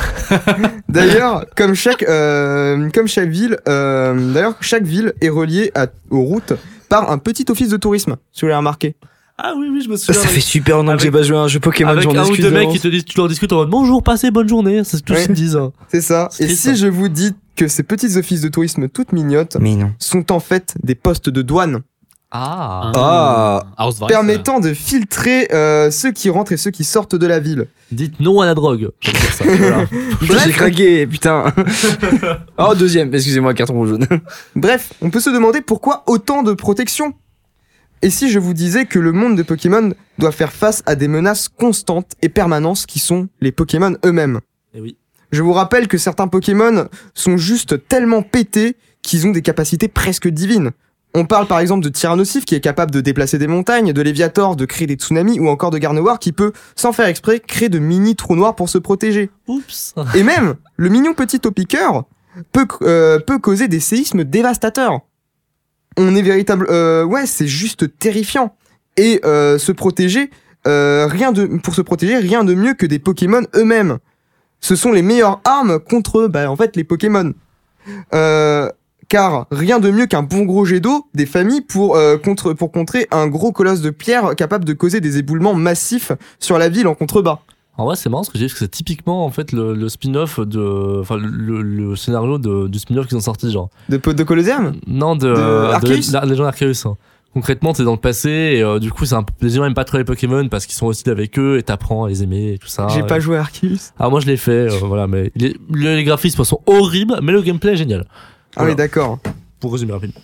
D'ailleurs, comme chaque, euh, comme chaque ville, euh, d'ailleurs, chaque ville est reliée à, aux routes par un petit office de tourisme, si vous l'avez remarqué. Ah oui, oui, je me Ça, souviens. fait super longtemps que j'ai Avec- pas joué à un jeu Pokémon. Avec j'en un ou excuse deux mecs d'avance. qui te disent, tu leur discutes en mode bonjour, passez, bonne journée. C'est tout ce Ouais. qu'ils me disent. C'est ça. C'est Et triste, si hein. je vous dis que ces petits offices de tourisme toutes mignonnes Mais non. sont en fait des postes de douane Ah. Ah. Ausweis, permettant de filtrer euh, ceux qui rentrent et ceux qui sortent de la ville. Dites non à la drogue. Comme ça, voilà. Putain, j'ai craqué, putain. Oh, deuxième, excusez-moi, carton rouge jaune. Bref, on peut se demander pourquoi autant de protection. Et si je vous disais que le monde de Pokémon doit faire face à des menaces constantes et permanentes qui sont les Pokémon eux-mêmes. Eh oui. Je vous rappelle que certains Pokémon sont juste tellement pétés qu'ils ont des capacités presque divines. On parle par exemple de Tyrannosif qui est capable de déplacer des montagnes, de Léviator de créer des tsunamis ou encore de Gardevoir qui peut, sans faire exprès, créer de mini trous noirs pour se protéger. Oups. Et même, le mignon petit Topiqueur peut, euh, peut causer des séismes dévastateurs. On est véritable... Euh, ouais, c'est juste terrifiant. Et euh, se protéger, euh, rien de, pour se protéger, rien de mieux que des Pokémon eux-mêmes. Ce sont les meilleures armes contre, bah, en fait, les Pokémon. Euh, car rien de mieux qu'un bon gros jet d'eau des familles pour, euh, contre, pour contrer un gros colosse de pierre capable de causer des éboulements massifs sur la ville en contrebas. En vrai, c'est marrant ce que j'ai dit, parce que c'est typiquement en fait le, le spin-off de. Enfin, le, le scénario de, du spin-off qu'ils ont sorti, genre. De, de Colosseum Non, de. De Arceus de la Légende Arceus. Hein. Concrètement, t'es dans le passé, et euh, du coup, c'est un peu. Les gens aiment pas trop les Pokémon parce qu'ils sont aussi avec eux, et t'apprends à les aimer et tout ça. J'ai et... pas joué à Arceus. Ah, moi je l'ai fait, euh, voilà, mais les, les graphismes sont horribles, mais le gameplay est génial. Ah Voilà. oui, d'accord. Pour résumer rapidement.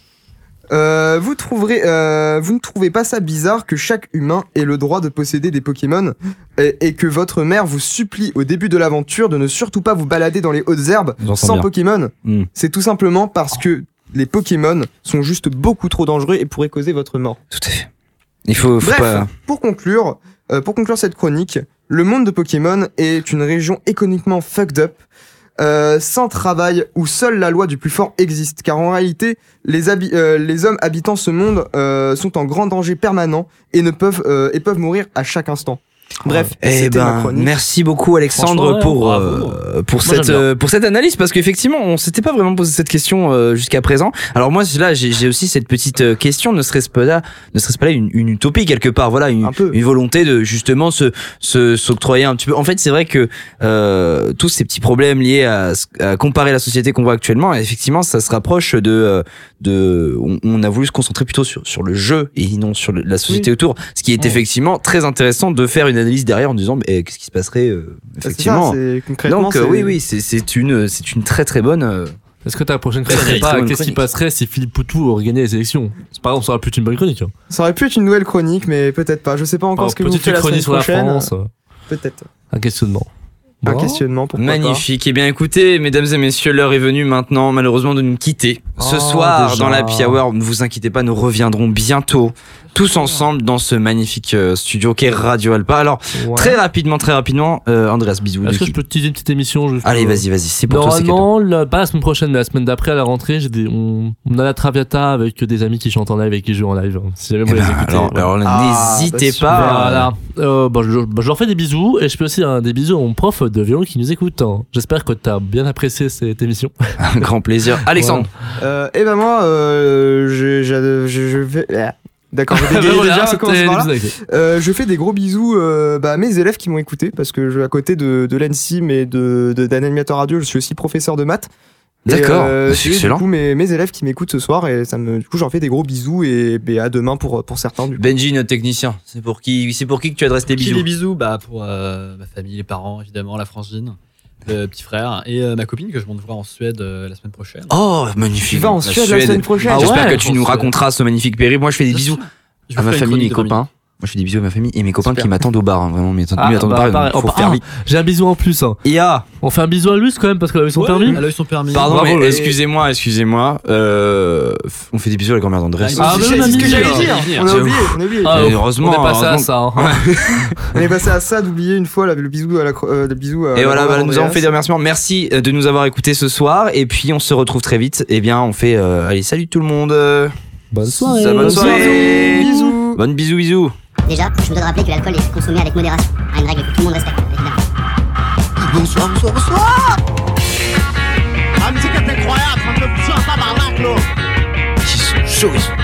Euh, vous, trouverez, euh, vous ne trouvez pas ça bizarre que chaque humain ait le droit de posséder des Pokémon et, et que votre mère vous supplie au début de l'aventure de ne surtout pas vous balader dans les hautes herbes sans bien. Pokémon? Mm. C'est tout simplement parce que les Pokémon sont juste beaucoup trop dangereux et pourraient causer votre mort. Tout à fait. Il faut, faut Bref, pas. pour conclure, euh, pour conclure cette chronique, le monde de Pokémon est une région économiquement fucked up, euh, sans travail où seule la loi du plus fort existe. Car en réalité, les, habi- euh, les hommes habitant ce monde euh, sont en grand danger permanent et ne peuvent euh, et peuvent mourir à chaque instant. Bref, Eh c'était ma ben, chronique. merci beaucoup Alexandre ouais, pour bravo. euh, pour Moi, cette j'aime bien. euh, pour cette analyse, parce qu'effectivement on s'était pas vraiment posé cette question euh, jusqu'à présent. Alors moi là j'ai j'ai aussi cette petite euh, question, ne serait-ce pas là ne serait-ce pas là une, une utopie quelque part, voilà, une, Un peu. une volonté de justement se se s'octroyer un petit peu. En fait c'est vrai que euh, tous ces petits problèmes liés à, à comparer la société qu'on voit actuellement, effectivement ça se rapproche de euh, de on, on a voulu se concentrer plutôt sur sur le jeu et non sur le- la société Oui. autour, ce qui est Ouais. effectivement très intéressant de faire une analyse derrière en disant mais eh, qu'est-ce qui se passerait euh, C'est ça, effectivement. c'est concrètement. Donc euh, c'est- oui oui c'est c'est une c'est une très très bonne euh, Est-ce que ta prochaine Très, chronique très serait pas bonne qu'est-ce qui chronique. passerait si Philippe Poutou aurait gagné les élections? C'est pas grave, ça aurait pu être une bonne chronique. Hein. Ça aurait pu être une nouvelle chronique, mais peut-être pas. Je sais pas encore Alors, ce que vous petite faites la semaine chronique sur la prochaine. France, euh, Peut-être. un questionnement. Un Bon. questionnement, pourquoi magnifique. Et bien écoutez, mesdames et messieurs, l'heure est venue maintenant, malheureusement, de nous quitter. Ce Oh, soir, déjà. dans la Happy Hour, ne vous inquiétez pas, nous reviendrons bientôt, tous ensemble, dans ce magnifique euh, studio qu'est Radio Alpa. Alors, Ouais. très rapidement, très rapidement, euh, Andreas, bisous. de Est-ce que qui je peux te teaser une petite émission juste Allez, euh, vas-y, vas-y, c'est pour toi, c'est cadeau. Normalement, la- pas la semaine prochaine, mais la semaine d'après, à la rentrée, j'ai des, on, on a la Traviata avec des amis qui chantent en live et qui jouent en live. hein, Si jamais vous Eh les ben, écoutez. alors, voilà. alors là, Ah, n'hésitez bah, super. pas. Voilà. Euh, bah, je, bah, je leur fais des bisous et je fais aussi hein, des bisous à mon prof de violon qui nous écoute. hein. J'espère que t'as bien apprécié cette émission. Un grand plaisir. Alexandre. Euh, et ben moi, euh, je, je, je, je vais. Ah, d'accord, je vais dégainer Voilà, déjà, ça c'était commence par là. les bisous avec- Euh, je fais des gros bisous euh, bah, à mes élèves qui m'ont écouté parce que je, à côté de, de l'E N S I M et de, de, d'un animateur radio, je suis aussi professeur de maths. Et, D'accord, euh, c'est c'est excellent. Du coup, mes, mes élèves qui m'écoutent ce soir et ça me, du coup, j'en fais des gros bisous et, et à demain pour, pour certains. Du coup. Benji, notre technicien. C'est pour qui, c'est pour qui que tu adresses tes Qui bisous? les bisous bah, pour euh, ma famille, les parents, évidemment, la frangine, le petit frère et euh, ma copine que je monte voir en Suède euh, la semaine prochaine. Oh, magnifique. Tu vas en La Suède la semaine prochaine. Ah J'espère ouais, que tu nous en Suède. raconteras ce magnifique périple. Moi, je fais des Je- bisous je vous à ma ferai une famille, mes chronique de copains. Moi, je fais des bisous à ma famille et mes copains Super. qui m'attendent au bar. hein, Vraiment, m'attendent Ah, m'attendent bah, au bar. pareil. donc faut Oh, faire ah, vite. J'ai un bisou en plus. Hein. Ia, On fait un bisou à Luce quand même parce qu'elle a eu son Ouais, permis. Elle a eu son permis. pardon, Bravo, mais le- excusez-moi, excusez-moi. Euh, on fait des bisous à la grand-mère d'Andrés. Ah, mais c'est oui, c'est ce que mamie, j'allais euh, dire. On a c'est oublié, on a oublié. Ah, Et heureusement, on est passé à heureusement. ça. Hein. On est passé à ça d'oublier une fois là, le bisou à la, cro- euh, le bisou à Et la voilà, grand-mère bah, nous avons Andreas. fait des remerciements. Merci euh, de nous avoir écoutés ce soir. Et puis, on se retrouve très vite. Eh bien, on fait. euh, allez, salut tout le monde. Bonne soirée. Ça, bonne soirée. Bisous. Bonne bisous, bisous. Déjà, je me dois de rappeler que l'alcool est consommé avec modération. À une règle que tout le monde respecte, évidemment. Bonsoir, bonsoir, bonsoir. La musique est incroyable, ça me fait pousser un tabarnak, là. Ils sont chauds, ils sont